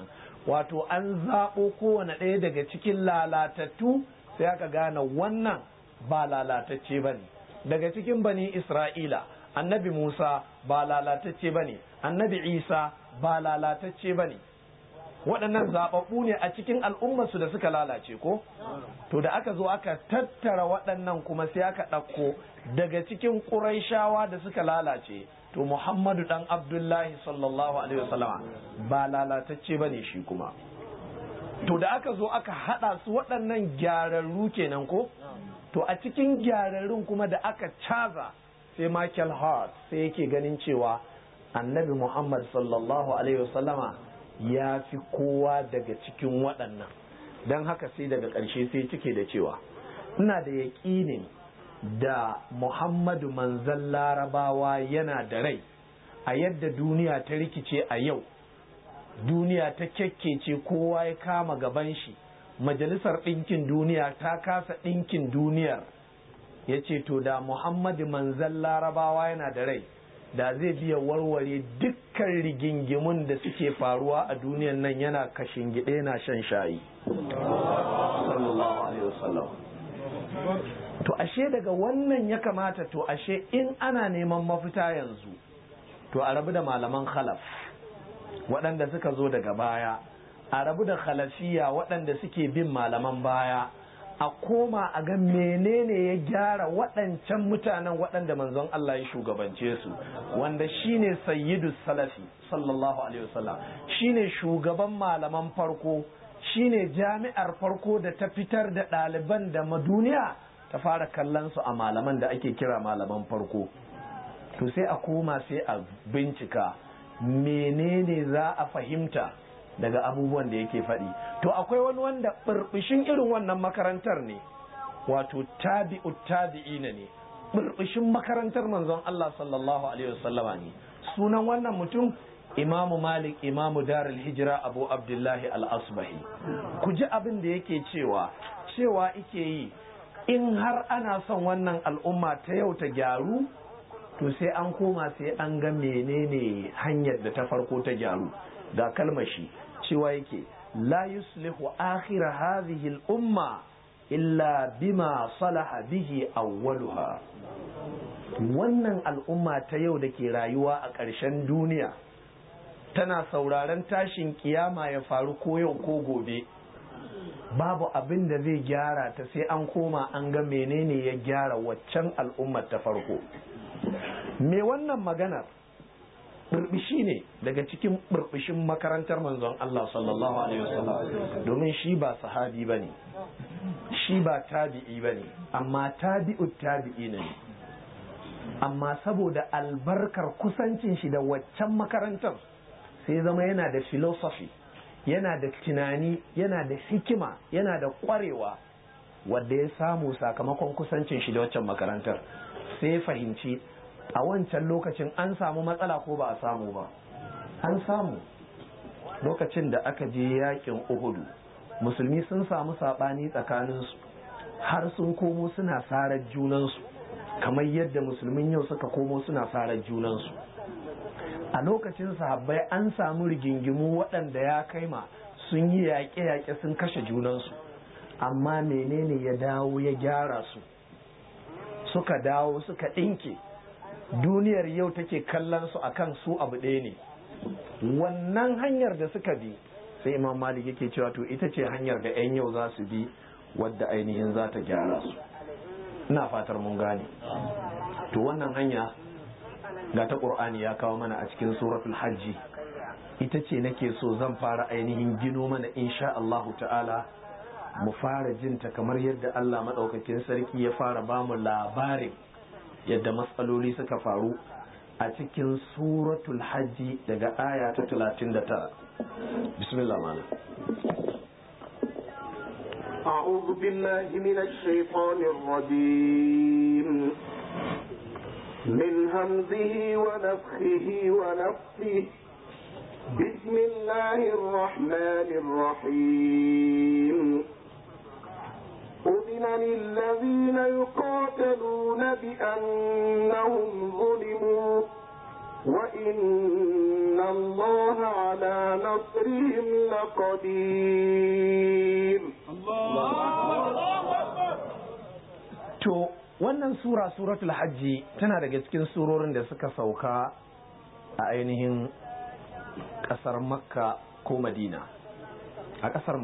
wato an zaɓo kowane ɗaya daga cikin lalatattu sai aka gane wannan ba lalatacce ba ne. Daga cikin bani Isra'ila annabi Musa ba lalatacce ba ne, annabi Isa ba lalatacce ba ne. Waɗannan zaɓaɓɓu ne a cikin al'ummarsu da suka lalace ko? To da aka zo aka tattara waɗannan kuma sai aka ɗauko daga cikin ƙuraishawa da suka lalace, to Muhammadu ɗan Abdullahi sallallahu alaihi wasallama ba lalatacce ba ne shi kuma. To da aka zo aka haɗa su waɗannan gyararru kenan ko? To a cikin gyararrun kuma da aka caza sai Michael Hart sai yake ganin cewa annabi Muhammad sallallahu alaihi wasallama ya fi kowa daga cikin waɗannan. Don haka sai daga ƙarshe sai cike da cewa ina da yaƙinin da Muhammadu manzon larabawa yana da rai a yadda duniya ta rikice a yau, duniya ta kyakkece kowa ya kama gaban shi, majalisar ɗinkin duniya ta kasa ɗinkin duniyar, ya ce to da Muhammadu manzon larabawa yana da rai da zai biya warware dukkan rigingimun da suke faruwa a duniyan nan yana kashin gide na shan shayi sallallahu alaihi wasallam. To ashe daga wannan ya kamata, to ashe in ana neman mafita yanzu to a rabu da malaman khalaf waɗanda suka zo daga baya, a rabu da khalafiya waɗanda suke bin malaman baya, a koma a ga menene ya gyara waɗancan mutanen waɗanda manzon Allah ya shugabance su, wanda shine sayyidu salafi sallallahu alaihi wasallam, shine shugaban malaman farko, shine jami'ar farko da ta fitar da ɗaliban da duniya ta fara kallon su a malaman da ake kira malaman farko. To sai a koma sai a bincika menene za a fahimta daga abubuwan da yake faɗi. To akwai wani wanda ɓirɓishin irin wannan makarantar ne, wato tabi'ut tabi'ina ne, ɓirɓishin makarantar manzon Allah sallallahu alaihi wasallama ne. Sunan wannan mutum Imamu Malik, Imamu Darul Hijra, Abu Abdullahi Al-Asbahi. Ku ji abin da yake cewa ike yi, in har ana son wannan al'umma ta yau ta gyaru, to sai an koma sai an ga menene hanyar da ta farko ta gyaru. Ga kalmashi cewa yake la yuslihu akhira hadhihi al-umma illa bima salaha bihi awwaluha. Wannan al'umma ta yau da ke rayuwa a ƙarshen duniya tana sauraron tashin kiyama ya faru ko yau ko gobe, babu abin da zai gyara ta sai an koma an ga menene ya gyara waccan al'ummar ta farko. Me wannan maganar burbushi ne daga cikin burbushin makarantar manzon Allah sallallahu alaihi wasallam, domin shi ba sahabi bane, shi ba tabi'i bane, amma tabi'ut tabi'i ne. Amma saboda albarkar kusancin shi da waccan makarantar sai zama yana da philosophy, yana da tunani, yana da hikima, yana da kwarewa wanda ya samu sakamakon kusancin shi da waccan makarantar. Sai fahimci a wancan lokacin an samu matsala ko ba a samu ba. An samu lokacin da aka je yakin Uhudu, musulmi sun samu sabani tsakaninsu har sun komo suna sarar junansu, kamar yadda musulmin yau suka komo suna sarar junansu. A lokacin sahabbai an samu rigingimu waɗanda ya kai ma sun yi yaƙe-yaƙe sun kashe junansu, amma menene ya dawo ya gyara su, suka dawo suka ɗinke. Duniyar yau take kallon su akan su abu ɗaya ne. Wannan hanyar da suka bi, sai Imam Malik yake cewa to ita ce hanyar da 'yan yau za su bi, wadda ainihin za ta gyara su. Ina fatar mun gane. To wannan hanya ga ta Qur'ani ya kawo mana a cikin suratul Hajji, ita ce nake so zan fara ainihin gino mana insha Allahu ta'ala, mu fara jinta kamar yadda Allah madaukakin sarki ya fara bamu labarin yadda matsaloli suka faru a cikin suratul Hajji daga aya ta 39. Bismillah ma'ana. أعوذ بالله من الشيطان الرجيم من همزه ونفخه ونفثه بسم الله الرحمن الرحيم أذن للذين يقاتلون بأنهم ظلموا وإن الله على نصرهم لقدير. To wannan suratul hajji tana daga cikin surorin da suka sauka a ainihin ƙasar makka ko madina. A ƙasar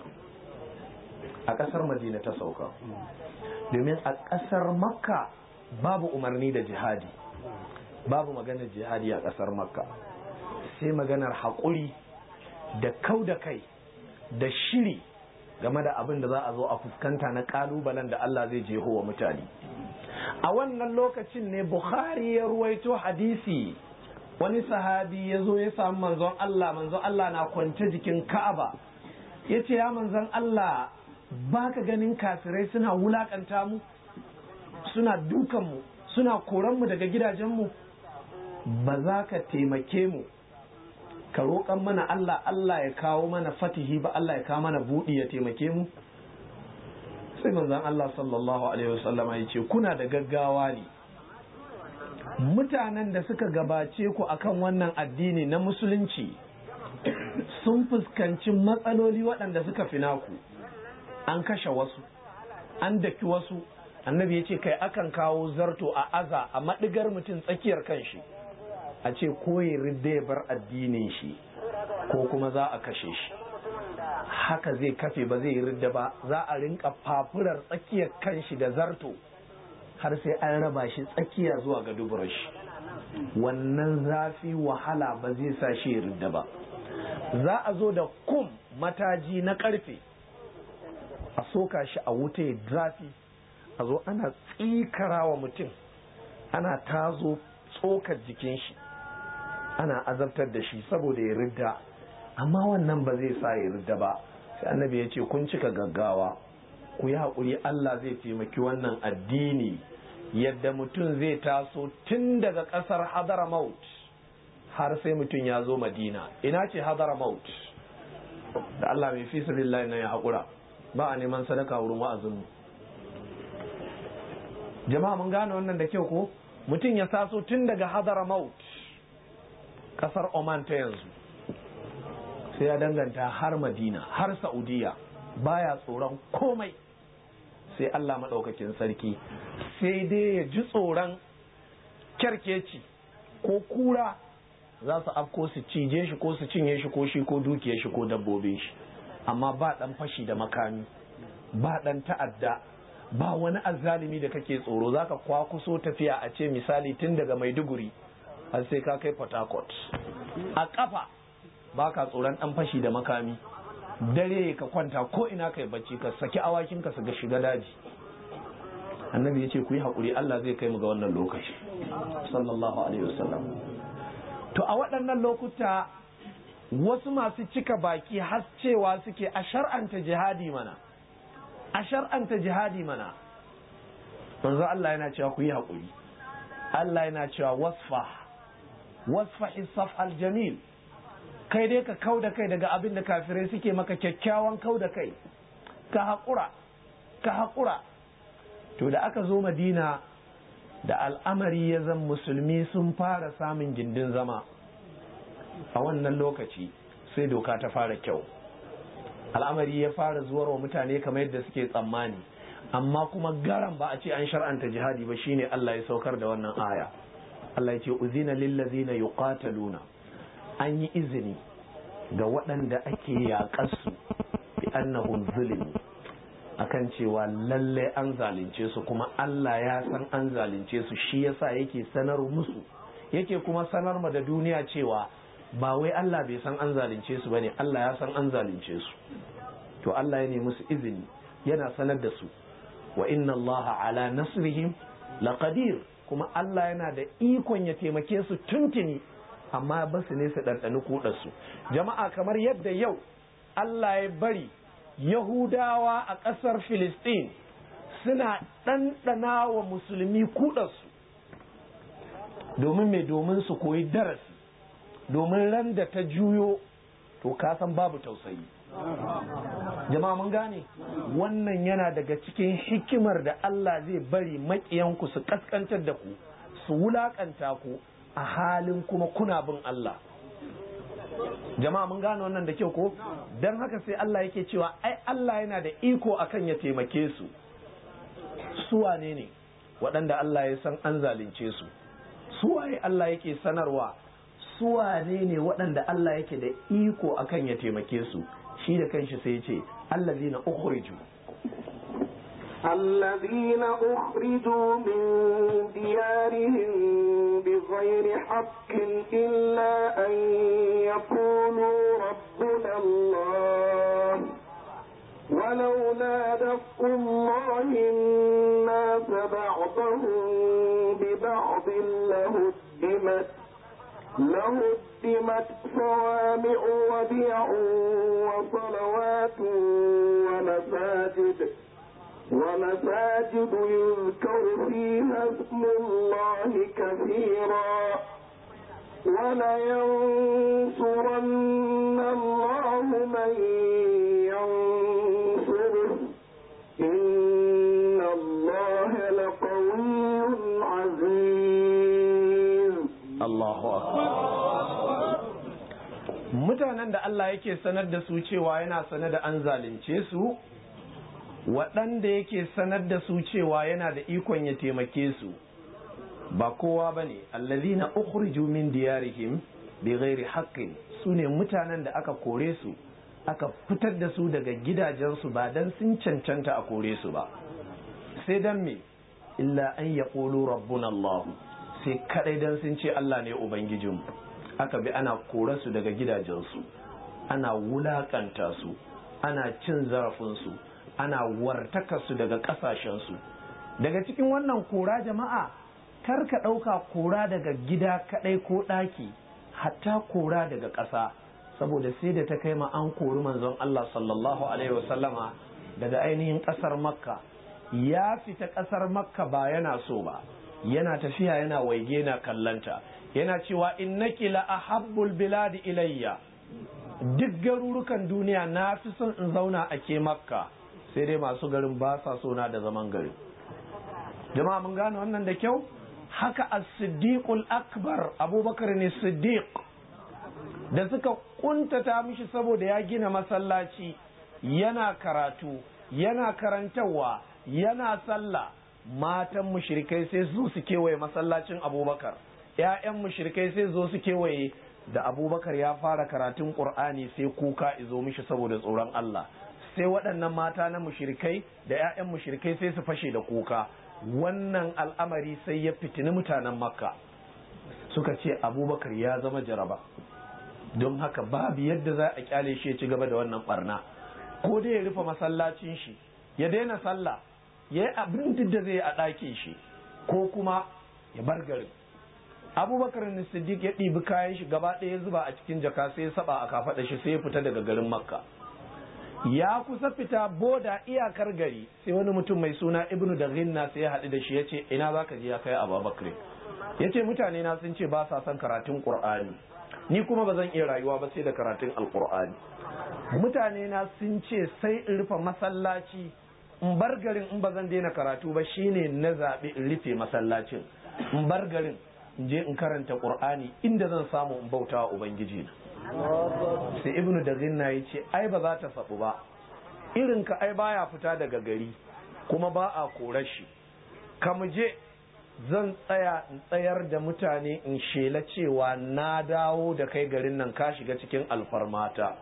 madina ta sauka, domin a ƙasar makka babu umarni da jihadi, babu maganar jihadi a ƙasar makka, sai maganar haƙuri da kau da kai da shiri game da abin da za a zo a fuskanta na ƙalubalen da Allah zai jeho wa mutane. A wannan lokacin ne Bukhari ya ruwaito hadisi, wani sahabi ya zo ya samu manzon Allah na kwance jikin Ka'aba, ya ce ya manzon Allah, ba ka ganin kafirai suna wulakanta mu, suna dukanmu, suna koranmu daga gidajenmu, ba za ka taimake mu ka roƙan mana Allah ya kawo mana fatihi ba, Allah ya kawo mana buɗi ya taimake mu? Sai manzon Allah sallallahu alaihi wasallama ya ce kuna da gaggawa ne, mutanen da suka gabace ku akan wannan addini na musulunci sun fuskanci matsaloli waɗanda suka fi naku, an kashe wasu, an daki wasu, annabi ya ce kai akan kawo zarto a aza a maɗigar mutum tsakiyar kanshi, a ce ko ya ridda ya bar addinin shi ko kuma za a kashe shi. Haka zai kafe, ba zai yi ridda ba, za a rinka fafurar tsakiyar kanshi da zarto har sai an raba shi tsakiya zuwa ga duburar shi. Wannan zafi wahala ba zai sa shi ya ridda ba. Za a zo da kum, mataji na karfe, a soka shi a wuta ya zafi, a zo ana tsikara wa mutum, ana tazo tsokar jikin shi, ana azabtar da shi saboda ya ridda, amma wannan ba zai sa ya ridda ba. Sai annabi ya ce kun cika gaggawa, ku yi haƙuri, Allah zai taimaki wannan addini yadda mutum zai taso tun daga ƙasar Hadramaut har sai mutum ya zo Madina. Ina ce Hadramaut? Da Allah mai fi sabilillah na ya haƙura, ba a neman sadaka wurin wa'azin. Jama'a mun gane wannan da kyau ko? Mutum ya taso tun daga Hadramaut, ƙasar Oman ta yanzu, sai ya danganta har Madina har Saudiya, baya tsoron komai sai Allah maɗaukakin sarki, sai dai ya ji tsoron kyarkeci ko kura za su afko su cije shi ko su cinye shi ko shi ko dukiyar shi ko dabbobin shi, amma ba ɗan fashi da makami, ba ɗan ta'adda, ba wani azzalimi da kake tsoro. Zaka kwakuso tafiya a ce misali tun daga Maiduguri har sai ka kai Port Harcourt a kafa, baka tsoron ɗan fashi da makami. Dare ka kwanta ko ina kai bacci, ka saki awakin ka su ga shiga daji. Annabi ya ce ku yi haƙuri, Allah zai kai mu ga wannan lokaci, sallallahu alaihi wasallam. To a waɗannan lokuta wasu masu cika baki har cewa suke a shar'anta jihadi mana, a shar'anta jihadi mana. Manzo Allah yana cewa ku yi haƙuri, Allah yana cewa wasfa isaf aljamil, kai dai ka kau da kai daga abin da kafirai suke maka, kyakkyawan kau da kai, ka haƙura. To da aka zo Madina, da al'amari ya zan musulmi sun fara samun gindin zama, a wannan lokaci sai doka ta fara kyau, al'amari ya fara zuwar wa mutane kamar yadda suke tsammani, amma kuma garan ba a ce an shar'anta jihadi ba. Shine Allah ya saukar da wannan aya. Allah ya ce uzina lillazina yuqataluna, an yi izini ga waɗanda ake yaƙarsu bi annahum zulimu, akan cewa lalle an zalunce su, kuma Allah ya san an zalunce su, shi yasa yake sanar musu, yake kuma sanar ma da duniya cewa ba wai Allah bai san an zalunce su bane, Allah ya san an zalunce su. To Allah ya nemi musu izini, yana sanar da su, wa inna Allah ala nasrihim laqadir, kuma Allah yana da ikon ya taimake su tuntuni, amma ba su ne su ɗanɗani kuɗarsu. Jama'a, kamar yadda yau Allah ya bari Yahudawa a ƙasar Filistin suna ɗanɗana wa musulmi kuɗarsu, domin su koyi darasi, domin ran da ta juyo to kasan babu tausayi. Jama'a mun gane, wannan yana daga cikin hikimar da Allah zai bari maƙiyanku su ƙasƙantar da ku, su wulaƙanta ku, a halin kuma kuna bin Allah. Jama'a mun gane wannan da kyau ko? Dan haka sai Allah yake cewa ai Allah yana da iko akan ya taimake su. Su wane ne waɗanda Allah ya san an zalunce su? Su waye Allah yake sanarwa? Su wane ne waɗanda Allah yake da iko akan ya taimake su? Shi da kanshi sai ya ce allazina ukhriju الذين أخرجوا من ديارهم بغير حق إلا أن يقولوا ربنا الله ولولا دفع الله الناس بعضهم ببعض لهدمت صوامع وبيع وصلوات ومساجد يذكر فيها اسم الله كثيرا ولينصرن الله من ينصره إن الله لقوي عزيز. الله أكبر. mutanen da Allah yake sanar da su cewa yana sanar da an zalunce su, waɗanda yake sanar da su cewa yana da ikon ya taimake su, ba kowa ba ne allazina ukhriju min diyarihim bighairi haqqin, su ne mutanen da aka kore su, aka fitar da su daga gidajensu ba dan sun cancanta a kore su ba, sai dan me illa an yaqulu rabbuna Allah, sai kadai dan sun ce Allah ne ubangijinmu. Aka bi ana kore su daga gidajensu, ana wulakanta su, ana cin zarafinsu, ana wartaka su daga kasashensu. Daga cikin wannan kora jama'a, kar ka ɗauka kora daga gida kaɗai ko ɗaki, hatta kora daga ƙasa, saboda sai da ta kai ma an kori manzon Allah sallallahu alaihi wasallama daga ainihin ƙasar Makka. Ya fita ƙasar Makka ba yana so ba, yana tafiya yana waige na kallanta, yana cewa innaki la ahabbul biladi ilayya, duk garurukan duniya na fi son in zauna a ke Makka, sai dai masu garin ba sa so na da zaman gari. Jama'a mun gane wannan da kyau. Haka as-siddiqul akbar Abubakar ne siddiq, da suka kuntata mishi saboda ya gina masallaci, yana karatu, yana karantarwa, yana sallah, matan mushrikai sai su kewaye masallacin Abubakar, ƴaƴan mushrikai sai zo su kewaye. Da Abubakar ya fara karatun Qur'ani sai kuka izo mishi saboda tsoron Allah, sai waɗannan mata na mushrikai da ƴaƴan mushrikai sai su fashe da kuka. Wannan al'amari sai ya fitini mutanen Makka, suka ce Abubakar ya zama jaraba, don haka babu yadda za a kyale shi ya ci gaba da wannan barna, ko dai ya rufe masallacin shi, ya daina sallah, ya yi abin da zai a ɗakin shi, ko kuma ya bar garin. Abubakar Siddiq ya ɗibi kayan shi gaba ɗaya ya zuba a cikin jaka, sai ya saba a kafaɗa shi, sai ya fita daga garin Makka. Ya kusa fita boda iyakar gari, sai wani mutum mai suna Ibnu Daghinna sai ya haɗu da shi, ya ce ina za ka je ya kai Abubakar? Ya ce mutane na sun ce ba sa son karatun Qur'ani, ni kuma ba zan iya rayuwa ba sai da karatun Alƙur'ani. Mutane na sun ce sai in rufe masallaci, in bar garin in ba zan daina karatu ba, shine na zaɓi in rufe masallacin, in bar garin in je in karanta Qur'ani inda zan samu in bauta wa Ubangiji na. Sai Ibnu Daghinna ya ce ai ba za ta sabu ba, irin ka ai baya fita daga gari kuma ba a korar shi, ka mu je zan tsaya in tsayar da mutane in shela cewa na dawo da kai garin nan, ka shiga cikin alfarmata.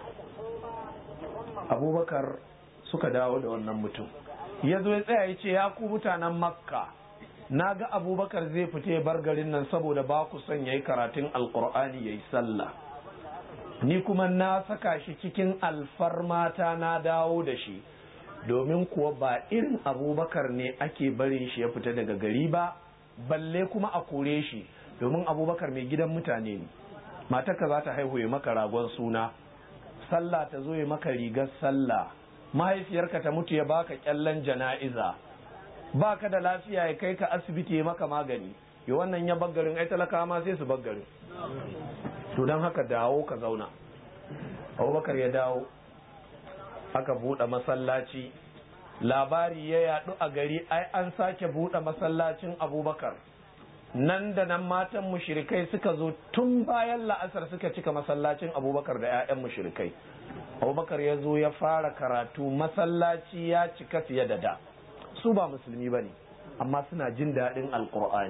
Abubakar suka dawo da wannan mutum, ya zo ya tsaya ya ce ya ku mutanen Makka, na ga Abubakar zai fita ya bar garin nan saboda ba ku son yayi karatun Alƙur'ani yayi sallah, ni kuma na saka shi cikin alfarmata na dawo da shi, domin kuwa ba irin Abubakar ne ake barin shi ya fita daga gari ba, balle kuma a kore shi, domin Abubakar mai gidan mutane ne. Matarka za ta haihu ya maka ragon suna, sallah ta zo ya maka rigar sallah, mahaifiyarka ta mutu ya baka kyallen jana'iza, baka da lafiya ya kai ka asibiti ya maka magani, ya wannan ya baggarin ai talaka ma sai su baggarin. To don haka dawo ka zauna. Abubakar ya dawo, aka buɗe masallaci, labari ya yaɗu a gari ai an sake buɗe masallacin Abubakar. nan da nan matan mushrikai suka zo tun bayan la'asar suka cika masallacin Abubakar da 'ya'yan mushrikai. Abubakar ya zo ya fara karatu, masallaci ya cika fiye da da. Su ba musulmi bane amma suna jin daɗin alkur'ani.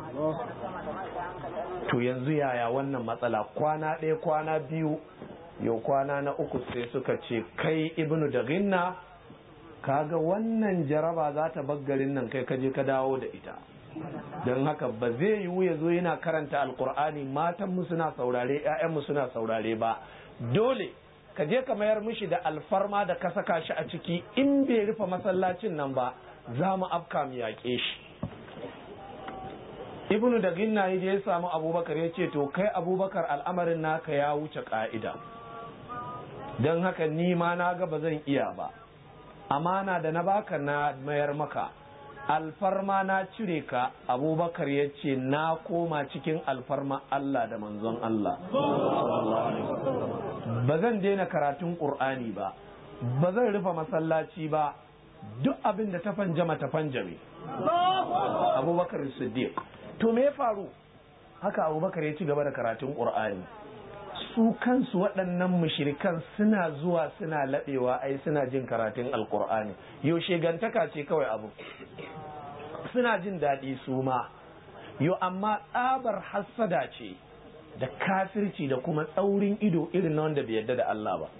To yanzu yaya wannan matsala? Kwana ɗaya kwana biyu, yau kwana na uku sai suka ce kai Ibnu Daghina, kaga wannan jaraba za ta baggarin nan kai kaje ka dawo da ita, don haka ba zai yiwu ya zo yana karanta alkur'ani matanmu suna saurare 'ya'yanmu suna saurare ba, dole ka je ka mayar mishi da alfarma da ka saka shi a ciki. In bai rufe masallacin nan ba za mu afka mu yaƙe shi. Ibnu Daghina ya samu Abubakar ya ce to kai Abubakar, al'amarin naka ya wuce ka'ida, don haka ni ma na ga ba zan iya ba, amana da na baka na mayar maka, alfarma na cire ka. Abubakar ya ce na koma cikin alfarma Allah da manzon Allah, ba zan daina karatun ƙur'ani ba, ba zan rufe masallaci ba, duk abin da ta fanjama ta fanjame. Abubakar Siddiq. To me ya faru? Haka Abubakar ya ci gaba da karatun ƙur'ani. Su kansu waɗannan mushrikan suna zuwa suna laɓewa, ai suna jin karatun alƙur'ani. Yaushe gantaka ce kawai abu. Suna jin daɗi su ma. Yo amma tsabar hassada ce da kafirci da kuma tsaurin ido irin na wanda bai yarda da Allah ba.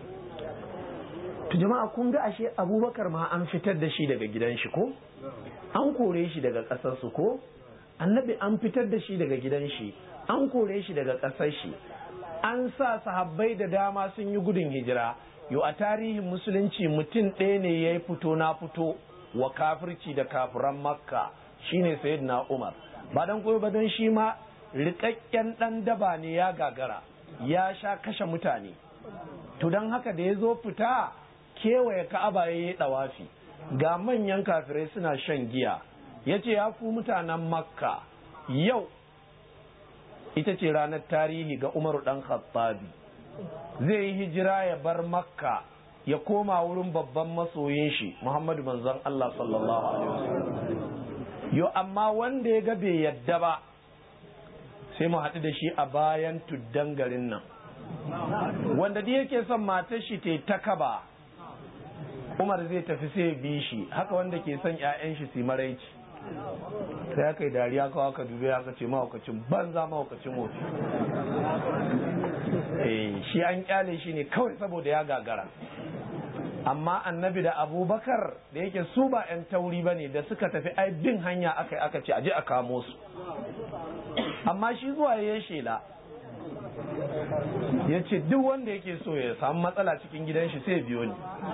To jama'a kun ga ashe Abubakar ma an fitar da shi daga gidan shi ko? An kore shi daga ƙasar su ko? Annabi an fitar da shi daga gidan shi, an kore shi daga ƙasar shi. An sa sahabbai da dama sun yi gudun hijira. Yo a tarihin musulunci mutum ɗaya ne ya yi fito na fito wa kafirci da kafiran Makka, shine Sayyidina Umar. Ba dan koyo ba dan shi ma rikakken ɗan daba ne, ya gagara, ya sha kashe mutane. To don haka da ya zo fita kewaye Ka'aba ya yi ɗawafi, ga manyan kafirai suna shan giya, ya ce ya ku mutanen Makka, yau ita ce ranar tarihi ga Umaru ɗan Khattabi, zai yi hijira ya bar Makka ya koma wurin babban masoyin shi Muhammadu manzon Allah sallallahu alaihi wasallam. Yo amma wanda ya ga bai yadda ba sai mu haɗu da shi a bayan tuddan garin nan, wanda da yake son matar shi ta kaba, Umar zai tafi sai bi shi, haka wanda ke son 'ya'yan shi su maraici. Sai aka yi dariya kawai aka dube aka ce mahaukacin banza, mahaukacin wofi. Shi an kyale shi ne kawai saboda ya gagara. Amma Annabi da Abubakar da yake su ba 'yan tauri ba ne, da suka tafi ai bin hanya aka ce aje a kamo su. Amma shi zuwa ya shela ya ce duk wanda yake so ya samu matsala cikin gidan shi sai biyo ni.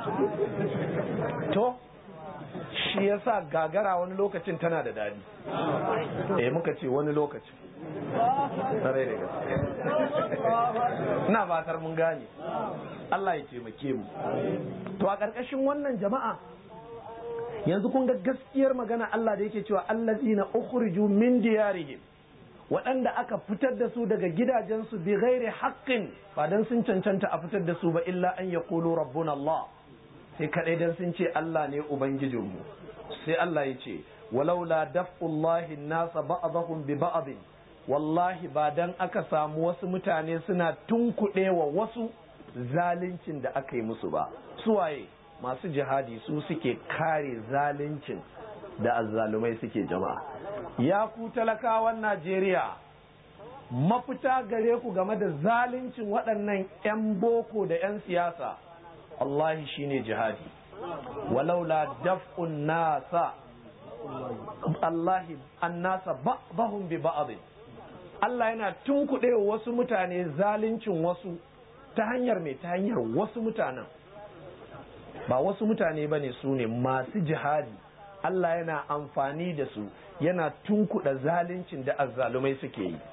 To shi yasa gagara wani lokacin tana da dadi. Muka ce wani lokacin tare da gaske. Ina fatar mun gane. Allah ya taimake mu. To a ƙarƙashin wannan jama'a yanzu kun ga gaskiyar magana Allah da yake cewa allazina ukhriju min diyarihim, waɗanda aka fitar da su daga gidajensu bi ghairi haqqin, ba dan sun cancanta a fitar da su ba, illa an yaqulu rabbuna Allah, sai kadai dan sun ce Allah ne ubangijinmu. Sai Allah ya ce walaula daf'ullahi an-nasa ba'dahum bi ba'd, wallahi ba dan aka samu wasu mutane suna tunkuɗewa wasu zaluncin da aka yi musu ba. Suwaye? Masu jihadi su suke kare zaluncin da azzalumai suke jama'a. Ya ku talakawan Najeriya, mafita gare ku game da zaluncin waɗannan 'yan boko da 'yan siyasa, wallahi shine jihadi. walaula daf'un nasa, Allahi annasa ba'dahum bi ba'd, Allah yana tunkuɗe wasu mutane zaluncin wasu ta hanyar mai, ta hanyar wasu mutanen, ba wasu mutane bane, su ne masu jihadi. Allah yana amfani da su, yana tunkuɗa zaluncin da azzalumai suke yi.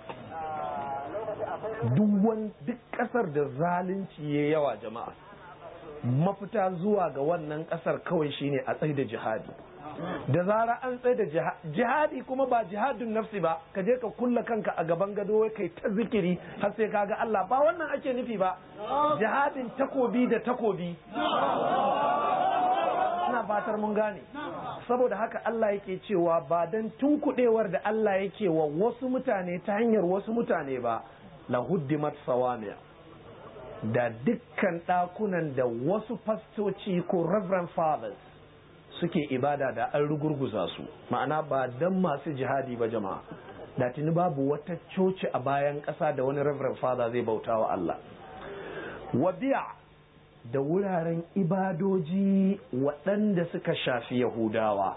Duk ƙasar da zalunci ya yawa jama'a, mafita zuwa ga wannan ƙasar kawai shine a tsaye da jihadi. Da zara an tsaye da jihadi, kuma ba jihadin nafsi ba, ka je ka kulla kanka a gaban gado kai ta zikiri har sai ka ga Allah, ba wannan ake nufi ba. Jihadin takobi da takobi, ina fatar mun gane. Saboda haka Allah yake cewa ba dan tunkuɗewar da Allah yake wa wasu mutane ta hanyar wasu mutane ba, la huddimat sawami', da dukkan ɗakunan da wasu fastoci ko reverend fathers suke ibada da an rugurguza su. Ma'ana ba dan masu jihadi ba jama'a, da tuni babu wata coci a bayan ƙasa da wani reverend father zai bauta wa Allah. Wabi'a, da wuraren ibadoji waɗanda suka shafi Yahudawa.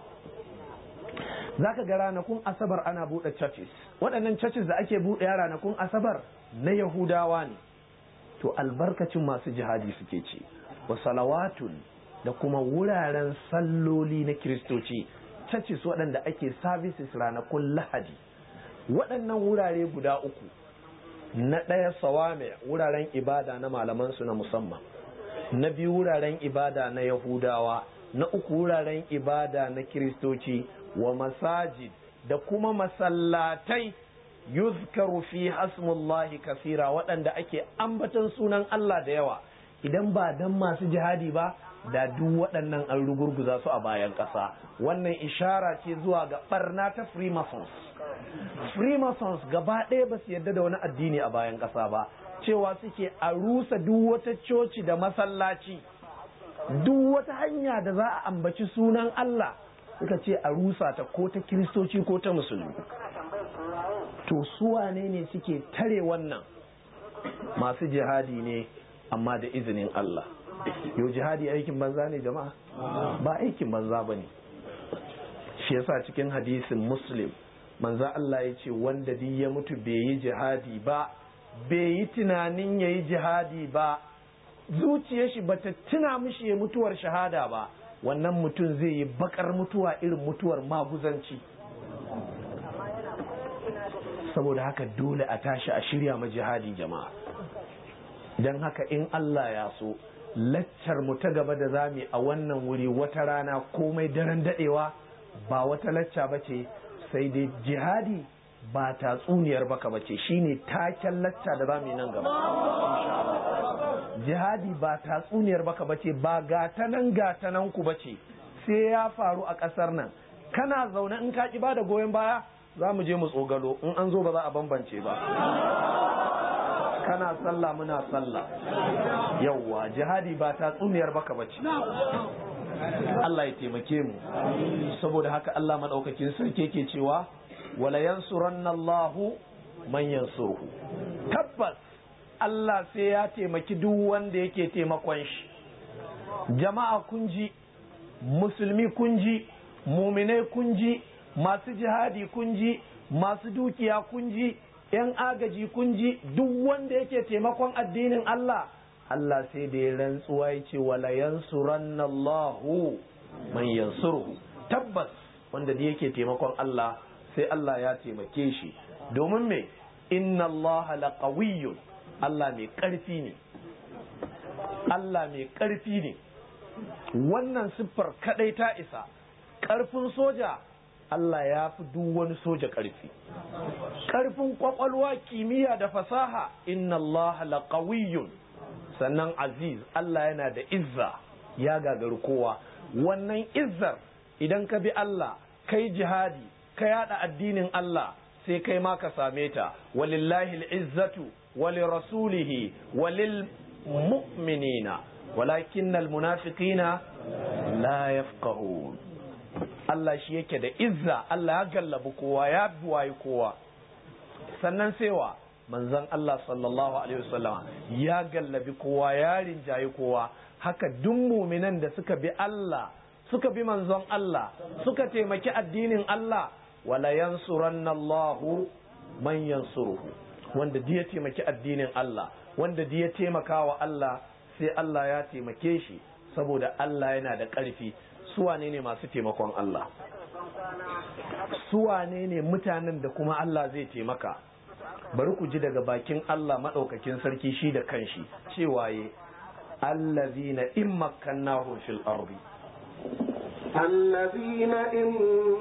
Za ka ga ranakun Asabar ana buɗe churches. Waɗannan churches da ake buɗe ranakun Asabar na Yahudawa ne. To albarkacin masu jihadi suke ce. Wa salawatun, da kuma wuraren salloli na Kiristoci. Churches waɗanda ake services ranakun Lahadi. Waɗannan wurare guda uku. Na ɗaya sawame, wuraren ibada na malamansu na musamman. Na biyu wuraren ibada na Yahudawa. Na uku wuraren ibada na Kiristoci. Wa masajid, da kuma masallatai yuzkaru fi hasmullahi kasira, waɗanda ake ambaton sunan Allah da yawa. Idan ba dan masu jihadi ba, da duk waɗannan an rugurguza su a bayan ƙasa. Wannan ishara ce zuwa ga ɓarna ta Freemasons. Freemasons gaba ɗaya ba su yarda da wani addini a bayan ƙasa ba, cewa suke a rusa duk wata coci da masallaci, duk wata hanya da za a ambaci sunan Allah, suka ce a rusa ta, ko ta Kiristoci ko ta Musulmi. To su wane ne suke tare wannan? Masu jihadi ne, amma da izinin Allah. Yau jihadi aikin banza ne jama'a? Ba aikin banza ba ne. Shi yasa cikin hadisin Muslim, manzo Allah ya ce wanda duk ya mutu bai yi jihadi ba, bai yi tunanin ya yi jihadi ba, zuciyar shi bata tuna mishi ya mutuwar shahada ba, wannan mutum zai yi bakar mutuwa irin mutuwar maguzanci. Saboda haka dole a tashi a shirya ma jihadi jama'a. Don haka in Allah ya so, laccar mu ta gaba da zami a wannan wuri wata rana komai daren dadewa, ba wata lacca bace, sai dai jihadi ba tatsuniyar baka bace, shine taken lacca da zamu yi nan gaba. Jihadi ba tatsuniyar baka bace, ba gatanan ku bace, sai ya faru a ƙasar nan. Kana zaune in ka ki ba da goyon baya, za mu je mu tsogalo, in an zo ba za a bambance ba. Kana sallah muna sallah. Yawwa, jihadi ba tatsuniyar baka bace. Allah ya taimake mu. Saboda haka Allah madaukakin sarki yake cewa wala yansuranna Allahu man yansuruhu. Tabbas Allah sai ya taimaki duk wanda yake taimakon shi. Jama'a kun ji, musulmi kun ji, muminai kun ji, masu jihadi kun ji, masu dukiya kun ji, ‘yan agaji kun ji, duk wanda yake taimakon addinin Allah, Allah sai da ya rantsuwa ya ce wala yansuranna Allahu man yansuruhu. Tabbas wanda da yake taimakon Allah sai Allah ya taimake shi. Domin me? Inna Allah laqawiyyun. Allah mai ƙarfi ne. Allah mai ƙarfi ne. Wannan siffar kadai ta isa. Ƙarfin soja, Allah ya fi duk wani soja ƙarfi. Ƙarfin ƙwaƙwalwa, kimiyya da fasaha, inna Allah laqawiyyun. Sannan aziz, Allah yana da izza, ya gagari kowa. Wannan izzar idan ka bi Allah, kai jihadi, ka yada addinin Allah, sai kai ma ka same ta. Walillahi al'izzatu walirasulihi walil mu'minina walakinnal munafiqina la yafqahun. Allah shi yake da izza, Allah ya gallabi kowa, ya buwayi kowa. Sannan sewa manzon Allah sallallahu alaihi wasallam ya gallabi kowa, ya rinjayi kowa. Haka duk mu'minan da suka bi Allah, suka bi manzon Allah, suka taimaki addinin Allah, wala yansuranna Allahu man yansuruhu. Wanda da ya taimaki addinin Allah, wanda da ya taimaka wa Allah, sai Allah ya taimake shi, saboda Allah yana da ƙarfi. Su wane ne masu taimakon Allah? Su wane ne mutanen da kuma Allah zai taimaka? Bari ku ji daga bakin Allah maɗaukakin sarki shi da kanshi cewa ye allazina in makkannahum fil ardi الذين إن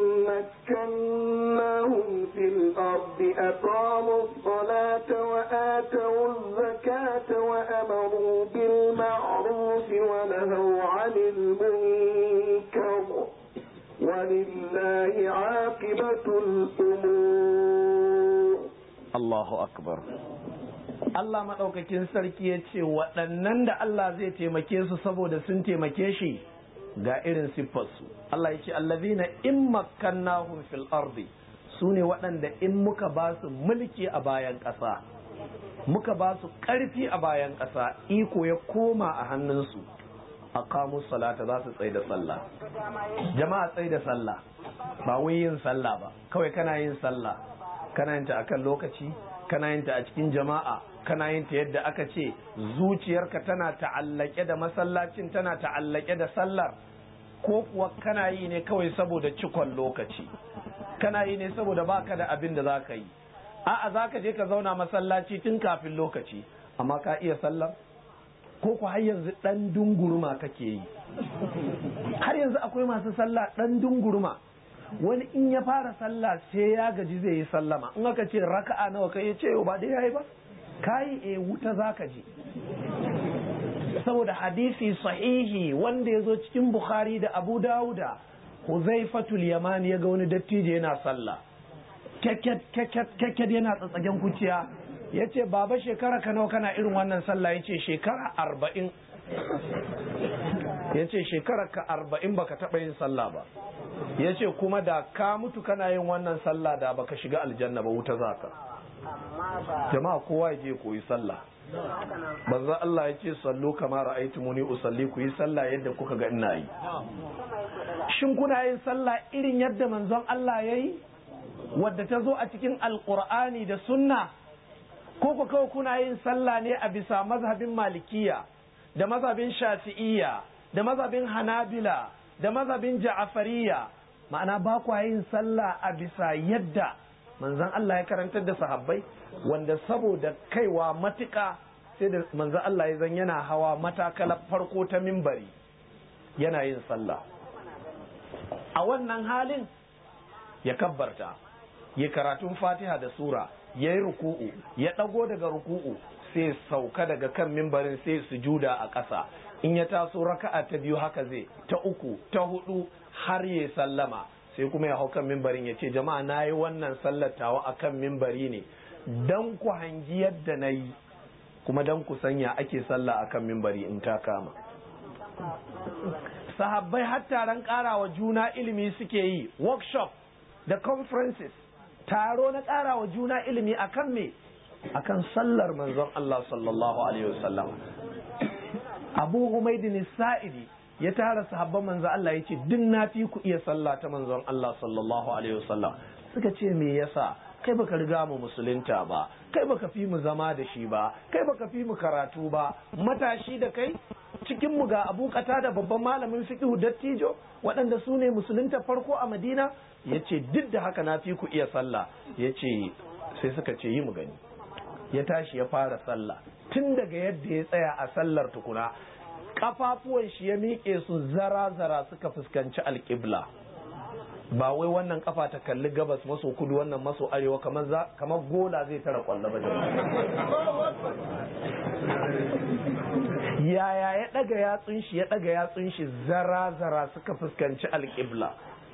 مكناهم في الأرض أقاموا الصلاة وآتوا الزكاة وأمروا بالمعروف ونهوا عن المنكر ولله عاقبة الأمور. الله أكبر. Allah maɗaukakin sarki ya ce waɗannan da Allah zai taimake su saboda sun taimake shi ga irin siffarsu. Allah ya ce allazina in makkannahum fil ardi, su ne waɗanda in muka ba su mulki a bayan ƙasa, muka ba su ƙarfi a bayan ƙasa, iko ya koma a hannunsu, aqamu salata, za su tsaye da sallah. Jama'a tsaye da sallah ba wai yin sallah ba kawai, kana yin sallah, kana yin ta akan lokaci, kana yin ta a cikin jama'a, kana yin ta yadda aka ce, zuciyarka tana ta'allake da masallacin, tana ta'allake da sallar, ko kuwa kana yi ne kawai saboda cikon lokaci, kana yi ne saboda baka da abin da zaka yi. A'a, zaka je ka zauna masallaci tun kafin lokaci, amma ka iya sallar, ko ku har yanzu dan dunguruma kake yi? Har yanzu akwai masu sallah dan dunguruma. Wani in ya fara sallah sai ya gaji zai yi sallama, in aka ce raka'a nawa kai, ya ce ba dai yayi ba, kai wuta zaka je. Saboda hadisi sahihi wanda ya zo cikin Bukhari da Abu Dawuda, Huzaifatul Yamani ya ga wani dattijo yana sallah, kyakkyat yana tsatsagen kuciya, ya ce baba shekara ka nawa kana irin wannan sallah? Ya ce shekara 40. Ya ce shekara ka 40 baka taɓa yin sallah ba. Ya ce kuma da ka mutu kana yin wannan sallah da baka shiga aljanna ba, wuta zaka. Jama'a kowa ya je koyi sallah. Banza Allah ya ce sallu kama ra'aytumuni usalli, ku yi sallah yadda kuka ga ina yi. Shin kuna yin sallah irin yadda manzon Allah yayi, wadda ta zo a cikin alqur'ani da sunna, ko ku kawai kuna yin sallah ne a bisa mazhabin malikiya da mazhabin shafi'iyya da mazhabin hanabila da mazhabin ja'afariya? Ma'ana ba ku yin sallah a bisa yadda manzon Allah ya karantar da sahabbai, wanda saboda kaiwa matuƙa sai da manzon Allah ya zan yana hawa matakalar farko ta mimbari yana yin sallah. A wannan halin ya kabbarta, ya karatun Fatiha da sura, ya yi ruku'u, ya ɗago daga ruku'u, sai sauka daga kan mimbarin, sai sujuda a ƙasa. In ya taso raka'a ta biyu haka zai, ta uku, ta hudu, har ya sallama, sai kuma ya hau kan mimbarin ya ce jama'a na yi wannan sallar tawa a kan mimbari ne don ku hangi yadda na yi, kuma don ku sanya ake sallah a kan mimbari in ta kama. Sahabbai har taron ƙarawa juna ilimi suke yi, workshop da conferences, taro na ƙarawa juna ilimi akan me? Akan sallar manzon Allah sallallahu alaihi wasallam. Abu Humaydin Sa'idi ya tara sahabban manzon Allah, ya ce duk na fi ku iya sallah ta manzon Allah sallallahu alaihi wasallam. Suka ce me yasa? Kai baka riga mu musulunta ba, kai baka fi mu zama da shi ba, kai baka fi mu karatu ba, matashi da kai, cikin mu ga Abu Qatada babban malamin fiqh dattijo, waɗanda su ne musulunta farko a Madina. Yace duk da haka na fi ku iya sallah. Yace sai suka ce yi mu gani. Ya tashi ya fara sallah, tun daga yadda ya tsaya a sallar tukuna, kafafuwan shi ya miƙe su zara-zara suka fuskanci alƙibla. Ba wai wannan kafa ta kalli gabas maso kudu, wannan maso arewa, kamar gola zai tara kwallo ba. Yaya ya ɗaga yatsun shi zara-zara suka fuskanci alƙibla.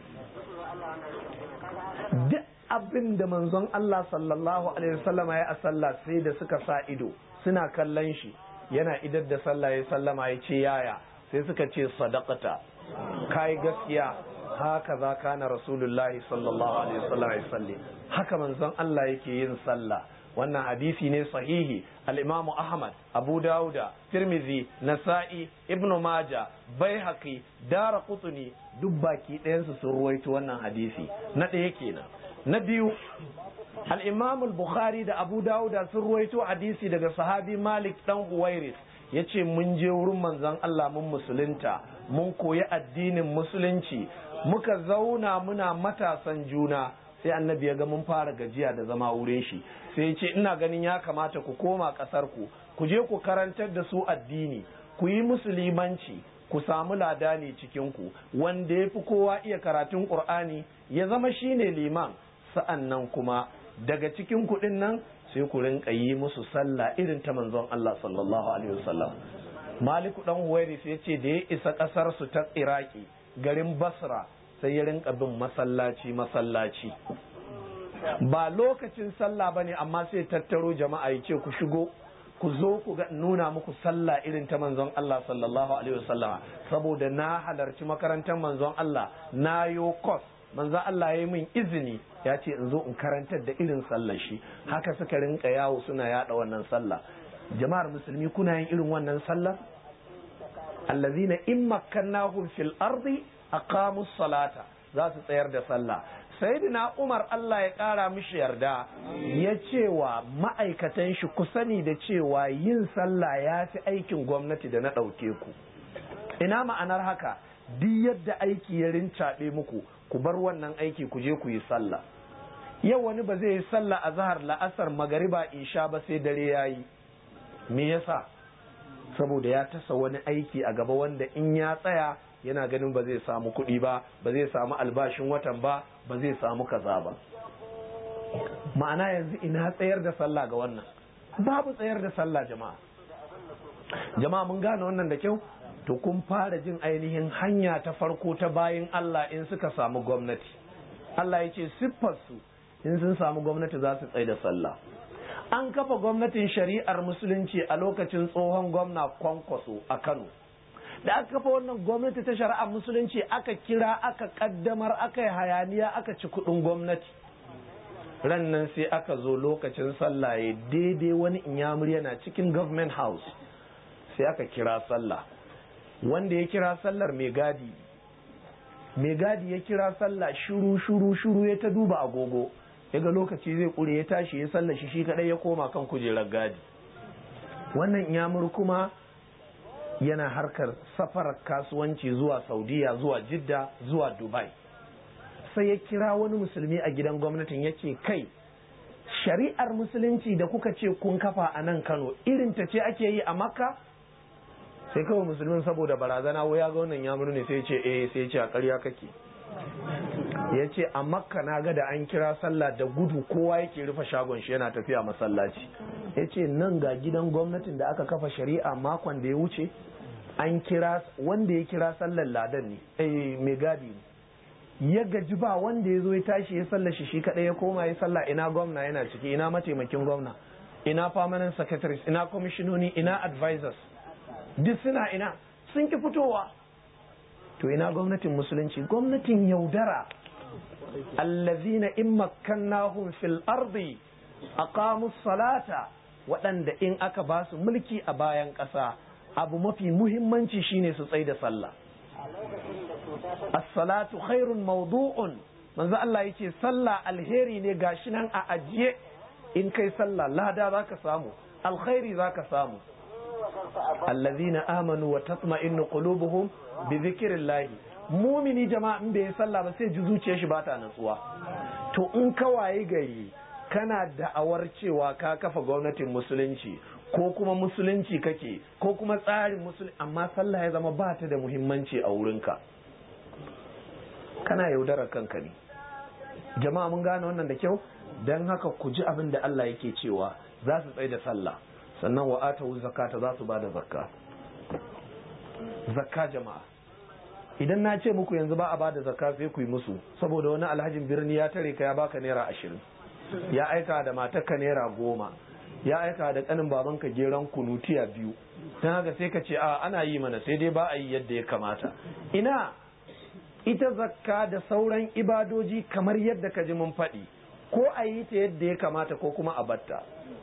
Duk abin da manzon Allah sallallahu alaihi wasallam ya a sallah sai da suka sa ido suna kallon shi, yana idar da sallah ya sallama ya ce yaya, sai suka ce sadaqata, kai gaskiya, haka za kana rasulullahi sallallahu alaihi wasallam ya salli, haka manzon Allah yake yin sallah. Wannan hadisi ne sahihi. Al-Imam Ahmad, Abu Dawuda, Tirmidhi, Nasa'i, Ibn Majah, Baihaqi, Daraqutni duk baki ɗayansu sun ruwaito wannan hadisi. Na ɗaya kenan. Na biyu, Al-Imam Al-Bukhari da Abu Dawuda sun ruwaito hadisi daga sahabi Malik dan Huwairis, yace mun je wurin manzon Allah mun musulunta, mun koyi addinin musulunci, muka zauna muna matasan juna, sai annabi ya ga mun fara gajiya da zama wurin shi, sai ya ce ina ganin ya kamata ku koma ƙasar ku je ku karantar da su addini, ku yi musulmanci, ku samu ladani cikin ku wanda ya fi kowa iya karatun Qur'ani ya zama shine liman, sa'annan kuma daga cikin kuɗin nan sai ku rinka yi musu sallah irin ta manzon Allah sallallahu alaihi wasallam. Maliku dan Huwairis ya ce da ya isa ƙasar su ta Iraki, garin Basra, sai ya rinka bin masallaci ba lokacin sallah bane amma sai tattaro jama'a ya ce ku shigo ku zo ku ga nuna muku sallah irin ta manzon Allah sallallahu alaihi wasallam saboda na halarci makarantar manzon Allah na yo course manzon Allah ya yi min izini ya ce in zo in karantar da irin sallar shi haka suka rinka yawo suna yada wannan sallah. Jama'ar musulmi kuna yin irin wannan sallar? allazina in makkannahum fil ardi aqamus salata, za su tsayar da sallah. Sayyidina Umar Allah ya ƙara mishi yarda ya cewa ma'aikatan shi ku sani da cewa yin sallah ya fi aikin gwamnati da na ɗauke ku. Ina ma'anar haka? Duk yadda aiki ya rincaɓe muku ku bar wannan aiki ku je ku yi sallah. Yau wani ba zai yi sallah a zahar la'asar magariba isha ba sai dare ya yi. Me yasa? Saboda ya tasa wani aiki a gaba wanda in ya tsaya yana ganin ba zai samu kuɗi ba zai samu albashin watan ba zai samu kaza ba. Ma'ana yanzu ina tsayar da sallah ga wannan? Babu tsayar da sallah jama'a mun gane wannan da kyau. To kun fara jin ainihin hanya ta farko ta bayin Allah in suka samu gwamnati. Allah ya ce siffarsu in sun samu gwamnati za su tsaye da sallah. An kafa gwamnatin shari'ar musulunci a lokacin tsohon gwamna Kwankwaso a Kano. Da aka kafa wannan gwamnati ta shari'ar musulunci aka kira aka kaddamar aka yi hayaniya aka ci kudin gwamnati. Ran nan sai aka zo lokacin sallah ya daidai wani inyamur yana cikin government house sai aka kira sallah. Wanda ya kira sallar mai gadi ya kira sallah shuru ya ta duba agogo yaga lokaci zai kure ya tashi ya sallar shi kadai ya koma kan kujerar gadi. Wannan inyamur kuma yana harkar safarar kasuwanci zuwa Saudiya, zuwa Jidda, zuwa Dubai. Sai ya kira wani musulmi a gidan gwamnatin yake kai shari'ar musulunci da kuka ce kun kafa a nan Kano irin ta ce ake yi a Makka? Sai kawai musulmin saboda barazana wai ya ga wannan ya murne sai ce sai ce a ƙarya kake. Ya ce a Makka na ga da an kira sallah da gudu kowa yake rufe shagon shi yana tafiya masallaci. Ya ce nan ga gidan gwamnatin da aka kafa shari'a makon da ya wuce an kira wanda ya kira sallar ladan ne mai gadi ne. Ya gaji ba wanda ya zo ya tashi ya sallar shi kadai ya koma ya sallah. Ina gwamna yana ciki, ina mataimakin gwamna, ina permanent secretaries, ina kwamishinoni, ina advisors, duk suna ina sun ki fitowa. To ina gwamnatin musulunci? Gwamnatin yaudara. allazina in makkannahum fil ardi aqamus salata, waɗanda in aka ba su mulki a bayan ƙasa abu mafi muhimmanci shine su tsaida sallah. As-salatu khairun mawdu'un, manzo Allah yace sallah alheri ne gashi nan a ajiye. In kai sallah lada zaka samu, alkhairi zaka samu. allazina amanu wa tatma'innu qulubuhum bi dhikrillah. Mumini jama'a in bai sallah ba sai ji zuciyar shi bata natsuwa. To in ka waye gari kana da'awar cewa ka kafa gwamnatin musulunci ko kuma musulunci kake ko kuma tsarin musulunci amma sallah ya zama bata da muhimmanci a wurinka, kana yaudarar kanka ne. Jama'a mun gane wannan da kyau. Dan haka ku ji abin da Allah yake cewa za su tsaye da sallah sannan wa atawu zakata, za su ba da zakka. Zakka jama'a, idan na ce muku yanzu ba a ba da zakka sai ku yi musu, saboda wani alhajin birni ya tare ka ya baka naira 20, ya aika da matarka naira 10, ya aika da kanin babanka geran kunutiya 2. don haka sai ka ce a ana yi mana sai dai ba a yi yadda ya kamata. Ina ita zakka da sauran ibadoji kamar yadda ka ji mun faɗi, ko a yi ta yadda ya kamata ko kuma a batta.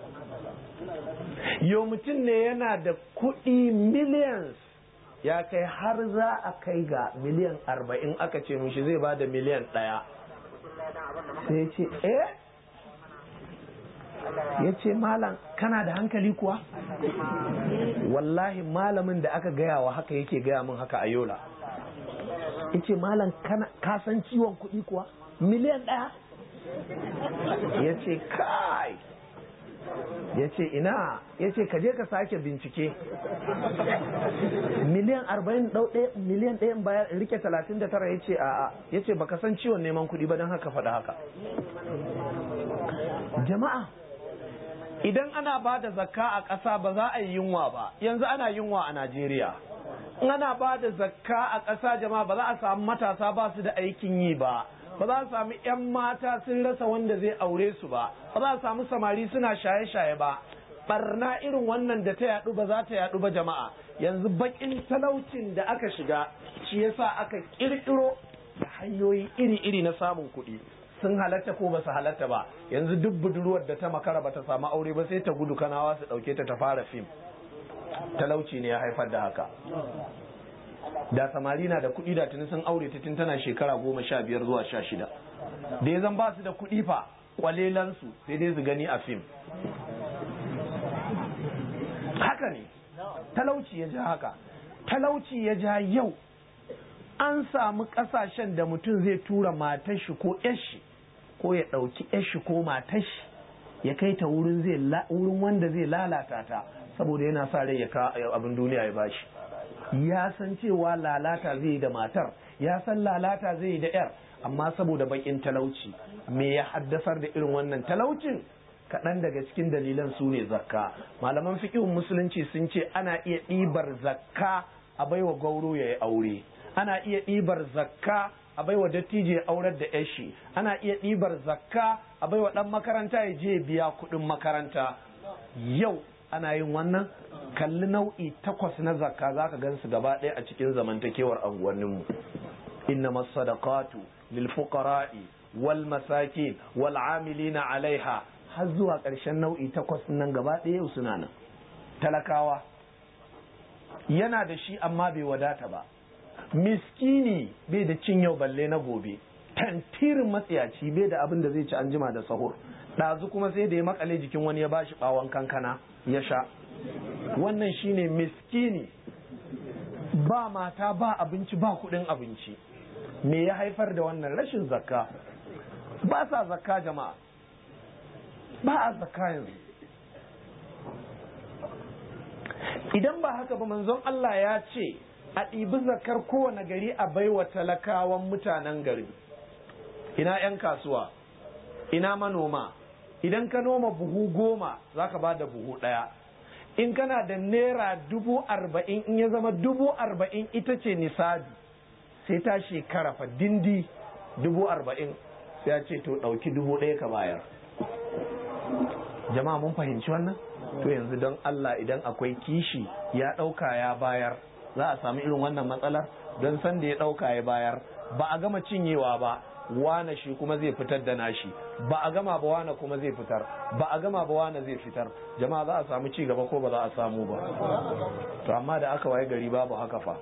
Yau mutum ne yana da kuɗi millions, ya kai har za a kai ga miliyan 40, aka ce mushi zai ba da miliyan 1. Sai ce ya ce malam kana da hankali kuwa? Wallahi malamin da aka gaya wa haka yake gaya min haka a Yola. Ya ce malam ka san ciwon kuɗi kuwa? Miliyan 1? Ya ce kai, ya ce ina, ya ce kaje ka sake bincike. Miliyan 40 miliyan 1 bayar in rike 39. Ya ce a'a, ya ce baka san ciwon neman kuɗi ba don haka faɗa haka. Jama'a, idan ana ba da zakka a ƙasa ba za a yi yunwa ba. Yanzu ana yunwa a Najeriya, in ana ba da zakka a ƙasa jama'a ba za a samu matasa ba su da aikin yi ba za a samu 'yan mata sun rasa wanda zai aure su ba za a samu samari suna shaye-shaye ba barna irin wannan da ta yadu ba za ta yadu ba jama'a. Yanzu bakin talaucin da aka shiga shi yasa aka kirkiro da hanyoyi iri-iri na samun kuɗi. Sun halatta ko ba su halatta ba. Yanzu duk budurwar da ta makara ba ta samu aure ba sai ta gudu kanawa su ɗauke ta fara fim. Talauci ne ya haifar da haka. Da samari na da kuɗi da tuni sun aure ta tun tana shekara 15 zuwa 16. Da ya zan ba su da kuɗi fa kwalelansu sai dai su gani a fim. Haka ne, talauci ya ja haka. Talauci ya ja yau an samu ƙasashen da mutum zai tura matar shi ko ƴar shi ko ya ɗauki ƴar shi ko matar shi ya kai ta wurin wanda zai lalata ta saboda yana sa rai ya abin duniya ya bashi. Ya san cewa lalata zai yi da matar, ya san lalata zai yi da ƴar, amma saboda bakin talauci me ya haddasar da irin wannan talaucin? Kaɗan daga cikin dalilan su ne zakka. Malaman fiqhun musulunci sun ce ana iya ɗibar zakka a baiwa gauro ya yi aure, ana iya ɗibar zakka a baiwa dattijo ya aurar da yashi, ana iya ɗibar zakka a baiwa ɗan makaranta ya je biya kuɗin makaranta. Yau ana yin wannan. Kalli nau'i 8 na zakka zaka gan su gaba ɗaya a cikin zamantakewar anguwanninmu. Innamas sadaqatu lil fuqara'i wal masakin wal amilina alaiha, har zuwa ƙarshen nau'i 8 nan gaba ɗaya yau suna nan. Talakawa yana da shi amma bai wadata ba, miskini bai da cin yau balle na gobe, tantirin matsiyaci bai da abin da zai ci anjima da sahur, ɗazu kuma sai da ya makale jikin wani ya bashi ɓawon kankana ya sha. Wannan shine miskini, ba mata ba abinci ba kuɗin abinci. Me ya haifar da wannan? Rashin zakka. Ba sa zakka jama'a, ba a zakka yanzu. Idan ba haka ba manzon Allah ya ce a ɗibi zakar kowane gari a baiwa talakawan mutanen gari. Ina 'yan kasuwa, ina manoma. Idan ka noma buhu 10 za ka ba da buhu 1. In kana da naira 40,000, in ya zama 40,000 ita ce nisabi, sai ta shekara fa dindi 40,000 sai ya ce to ɗauki 1,000 ka bayar. Jama'a mun fahimci wannan? To yanzu don Allah idan akwai kishi ya ɗauka ya bayar, za a samu irin wannan matsalar? Don san da ya ɗauka ya bayar ba a gama cinyewa ba, wane shi kuma zai fitar da nashi, ba a gama ba wane kuma zai fitar, ba a gama ba wane zai fitar. Jama'a za a samu ci gaba ko ba za a samu ba? To amma da aka waye gari babu haka fa,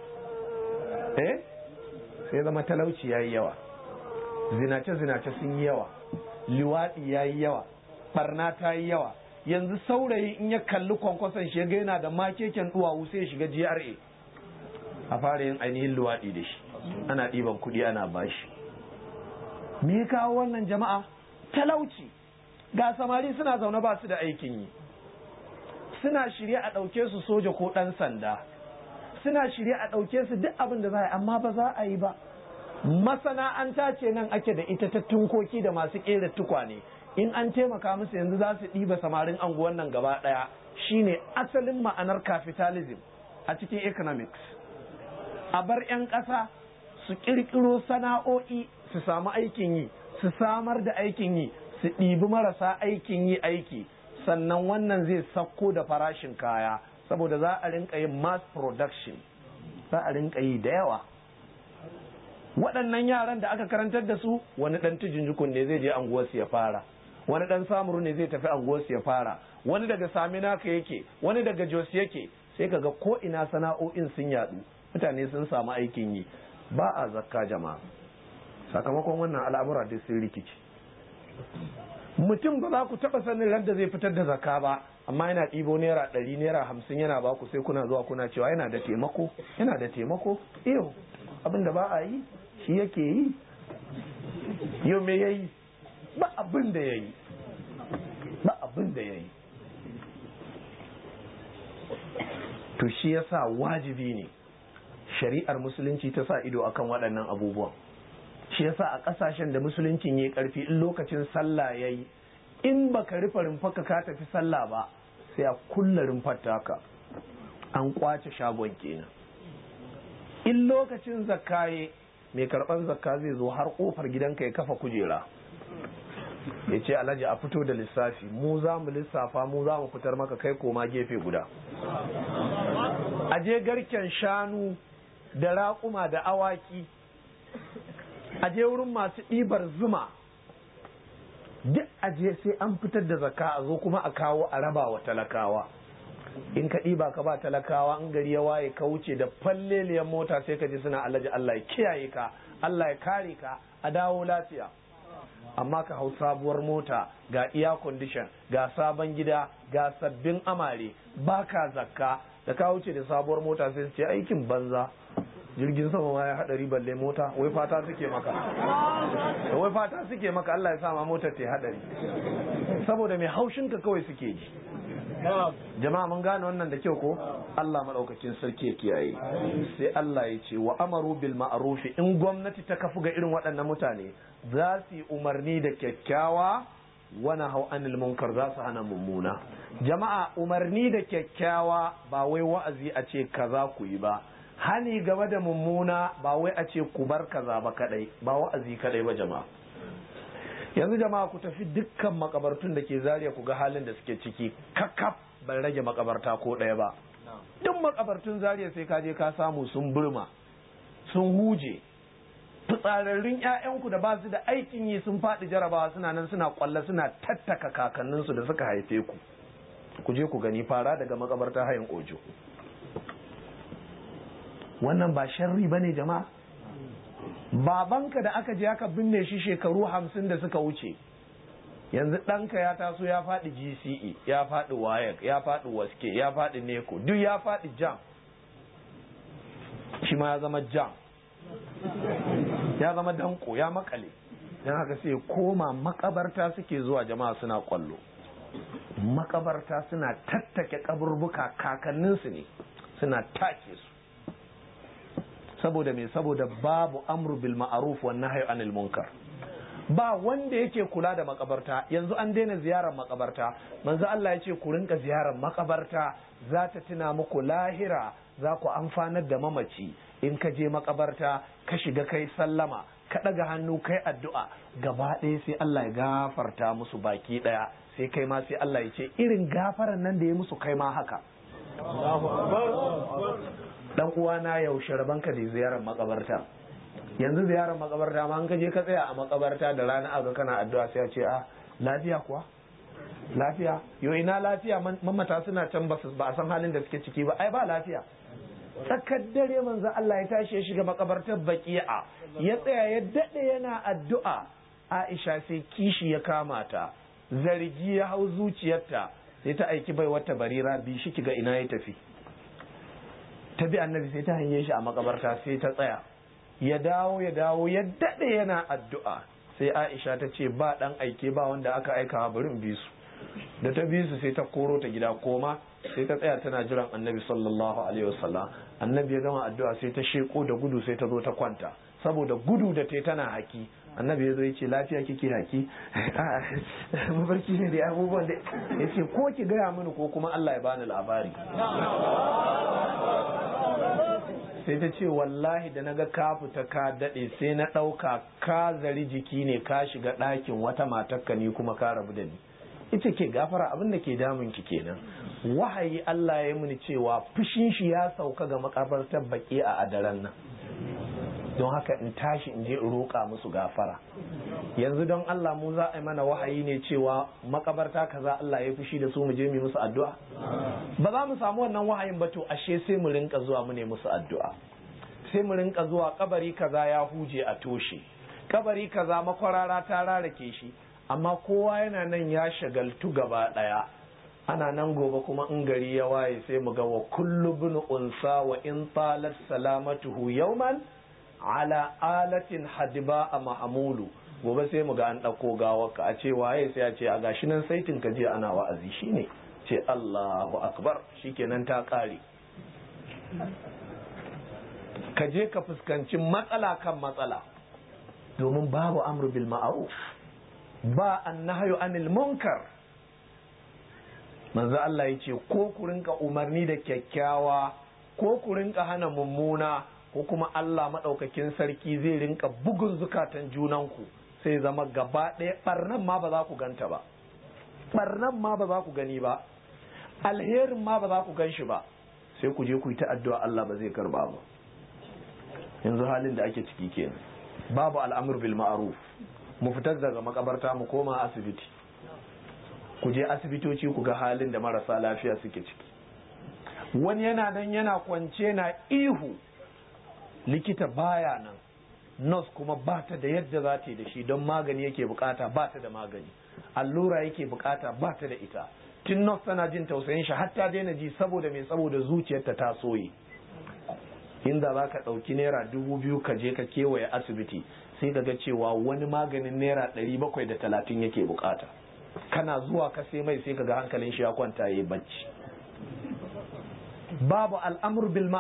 sai zama talauci yayi yawa, zinace sun yi yawa, liwaɗi yayi yawa, barna ta yi yawa. Yanzu saurayi in ya kalli kwankwason shi ga yana da makeken duwawu sai ya shiga GRA a fara yin ainihin luwaɗi da shi, ana ɗiban kuɗi ana bashi. Me ya kawo wannan jama'a? Talauci. Ga samari suna zaune ba su da aikin yi, suna shirye a ɗauke su soja ko ɗan sanda, suna shirye a ɗauke su duk abin da za a yi, amma ba za a yi ba. Masana'anta ce nan ake da ita ta tunkoki da masu ƙera tukwane. In an taimaka musu yanzu za su ɗiba samarin anguwan nan gaba ɗaya. Shine asalin ma'anar capitalism a cikin economics. A bar 'yan ƙasa su ƙirƙiro sana'o'i, su samu aikin yi, su samar da aikin yi, su ɗibi marasa aikin yi aiki, sannan wannan zai sakko da farashin kaya saboda za a rinka yin mass production, za a rinka yi da yawa. Waɗannan yaran da aka karantar da su, wani ɗan tujinjukun ne zai je anguwarsu ya fara, wani ɗan samuru ne zai tafi anguwarsu ya fara, wani daga saminaka yake, wani daga jos yake, sai kaga ko ina sana'o'in sun yaɗu, mutane sun samu aikin yi. Ba a zakka jama'a, sakamakon wannan al'amura duk sun rikici. Mutum ba za ku taɓa sanin radda zai fitar da zakka ba, amma yana ɗibo naira 100 naira 50 yana ba ku, sai kuna zuwa kuna cewa yana da taimako, yana da taimako. Iyo abin da ba a yi shi yake yi. Yau me yayi? Ba abin da yayi, ba abin da yayi. To shi yasa wajibi ne shari'ar musulunci ta sa ido akan waɗannan abubuwan. Shi yasa a ƙasashen da musuluncin yayi ƙarfi, in lokacin sallah yayi, in baka rufe rumfarka ka tafi sallah ba, sai a kulla rumfar taka, an kwace shagon kenan. in lokacin zakkaye mai karban zakka zai zo har kofar gidanka ya kafa kujera ya ce alhaji a fito da lissafi, mu za mu lissafa, mu za mu fitar maka, kai koma gefe guda. A je garken shanu da raƙuma da awaki, a je wurin masu ɗibar zuma, duk a je sai an fitar da zakka a zo kuma a kawo a raba wa talakawa. In ka ɗiba ka ba talakawa, in gari ya waye ka wuce da falleliyar mota sai ka ji suna alhaji Allah ya kiyaye ka, Allah ya kare ka, a dawo lafiya. Amma ka hau sabuwar mota ga iya condition, ga sabon gida, ga sabbin amare, baka zakka, da ka wuce da sabuwar mota sai su ce aikin banza, jirgin sama ma ya hadari balle mota, wai fata suke maka, wai fata suke maka Allah ya sa ma motar ta hadari, saboda mai haushin ka kawai suke ji. Jama'a mun gane wannan da kyau ko? Allah madaukakin sarki ya kiyaye. Sai Allah ya ce wa amaru bil ma'ruf, in gwamnati ta kafu ga irin waɗannan mutane za su yi umarni da kyakkyawa, wa nahau anil munkar, za su hana mummuna. Jama'a, umarni da kyakkyawa ba wai wa'azi a ce kaza ku yi ba, hani game da mummuna ba wai a ce ku bar kaza ba kadai, ba wa'azi kadai ba jama'a. Yanzu jama'a ku tafi dukkan makabartun da ke Zaria ku ga halin da suke ciki, kakkaf ban rage makabarta ko ɗaya ba. Duk makabartun Zaria sai ka je ka samu sun burma, sun huje, fitsararrun ƴaƴanku da ba su da aikin yi sun faɗi jarabawa suna nan suna kwalla suna tattaka kakanninsu da suka haife ku. Ku je ku gani, fara daga makabarta hayin Ojo. Wannan ba sharri bane jama'a? Babanka da aka je aka binne shi shekaru 50 da suka wuce, yanzu ɗanka ya taso ya faɗi GCE, ya faɗi WAEC, ya faɗi WASCE, ya faɗi NECO, duk ya faɗi JAM, shi ma ya zama JAM, ya zama danko, ya makale. Don haka sai koma makabarta suke zuwa jama'a suna kwallo, makabarta suna tattake kaburbuka, kakanninsu ne suna take su. Saboda me? Saboda babu amru bil ma'ruf wan nahyi anil munkar. Ba wanda yake kula da makabarta. Yanzu an daina ziyarar makabarta. Manzo Allah ya ce ku rinka ziyarar makabarta, za ta tuna muku lahira, za ku amfanar da mamaci. In ka je makabarta ka shiga kai sallama, ka ɗaga hannu kai addu'a, gaba ɗaya sai Allah ya gafarta musu baki ɗaya. Sai kai ma sai Allah ya ce irin gafaran nan da ya musu kai ma haka. Dan uwana, yaushe rabanka da ziyarar makabarta? Yanzu ziyarar makabarta ma an ka je ka tsaya a makabarta da rana aga kana addu'a sai a ce a lafiya kuwa, lafiya, yo ina lafiya, mamata suna can ba a san halin da suke ciki ba, ai ba lafiya. Tsakar dare manzo Allah ya tashi ya shiga makabartar Baqi'a, ya tsaya ya dade yana addu'a. Aisha sai kishi ya kama ta, zargi ya hau zuciyarta, sai ta aiki bai wata Barira, bi shi kiga ina ya tafi. Ta bi annabi sai ta hanye shi a makabarta, sai ta tsaya, ya dawo ya daɗe yana addu'a. Sai Aisha ta ce ba ɗan aike ba wanda aka aika, bari in bi su. Da ta bi su sai ta koro ta gida, koma. Sai ta tsaya tana jiran annabi sallallahu alaihi wasallam. Annabi ya gama addu'a sai ta sheko da gudu sai ta zo ta kwanta, saboda gudu da ta tana haki. Annabi ya zo ya ce lafiya kike haki? Mafarki ne da abubuwan da ya ce ko ki gaya mini ko kuma Allah ya bani labari. Sai ta ce wallahi da naga ka fita ka daɗe sai na ɗauka ka zari jiki ne ka shiga ɗakin wata matarka ni kuma ka rabu da ni. Ita ke gafara, abin da ke damun ki kenan. Wahayi Allah ya muni cewa fushin shi ya sauka ga makabartar Baqi'a a daren nan, don haka in tashi in je in roƙa musu gafara. Yanzu don Allah mu za a yi mana wahayi ne cewa makabarta kaza Allah ya fushi da su mu je mu musu addu'a? Ba za mu samu wannan wahayin ba, to ashe sai mu rinka zuwa mu ne musu addu'a. Sai mu rinka zuwa kabari kaza ya huje a toshe, kabari kaza makwarara ta rarake shi, amma kowa yana nan ya shagaltu gaba daya. Ana nan gobe kuma in gari ya waye sai mu ga wa kullu bin unsa wa in talat salamatuhu yawman ala alatin hadiba a mahamulu. Gobe sai mu ga an ɗauko gawarka, a ce waye, sai a ce a gashi nan saitin ka je ana wa'azi, shine ce Allahu akbar, shikenan ta ƙare. Ka je ka fuskanci matsala kan matsala, domin babu amru bil ma'ruf, ba annahyu anil munkar. Manzo Allah ya ce ko ku rinka umarni da kyakkyawa ko ku rinka hana mummuna, ko kuma Allah maɗaukakin sarki zai rinka bugun zukatan junanku sai zama gaba ɗaya ɓarnan ma ba za ku ganta ba, ɓarnan ma ba za ku gani ba, alherin ma ba za ku gan shi ba, sai ku je ku yi ta addu'a Allah ba zai karba ba. Yanzu halin da ake ciki kenan, babu al'amur bil ma'ruf. Mu fitar daga makabarta mu koma asibiti, ku je asibitoci ku ga halin da marasa lafiya suke ciki. Wani yana nan yana kwance na ihu, likita baya nan, nurse kuma ba ta da yadda za ta yi da shi, don magani yake bukata ba ta da magani, allura yake bukata ba ta da ita. Tun nurse tana jin tausayin shi har ta daina ji, saboda mai, saboda zuciyarta ta soye. Inda za ka ɗauki naira 2000 ka je ka kewaye asibiti, sai ka ga cewa wani maganin naira 730 yake bukata. Kana zuwa ka sai mai, sai ka ga hankalin shi ya kwanta yayi bacci. Babu al'amur bil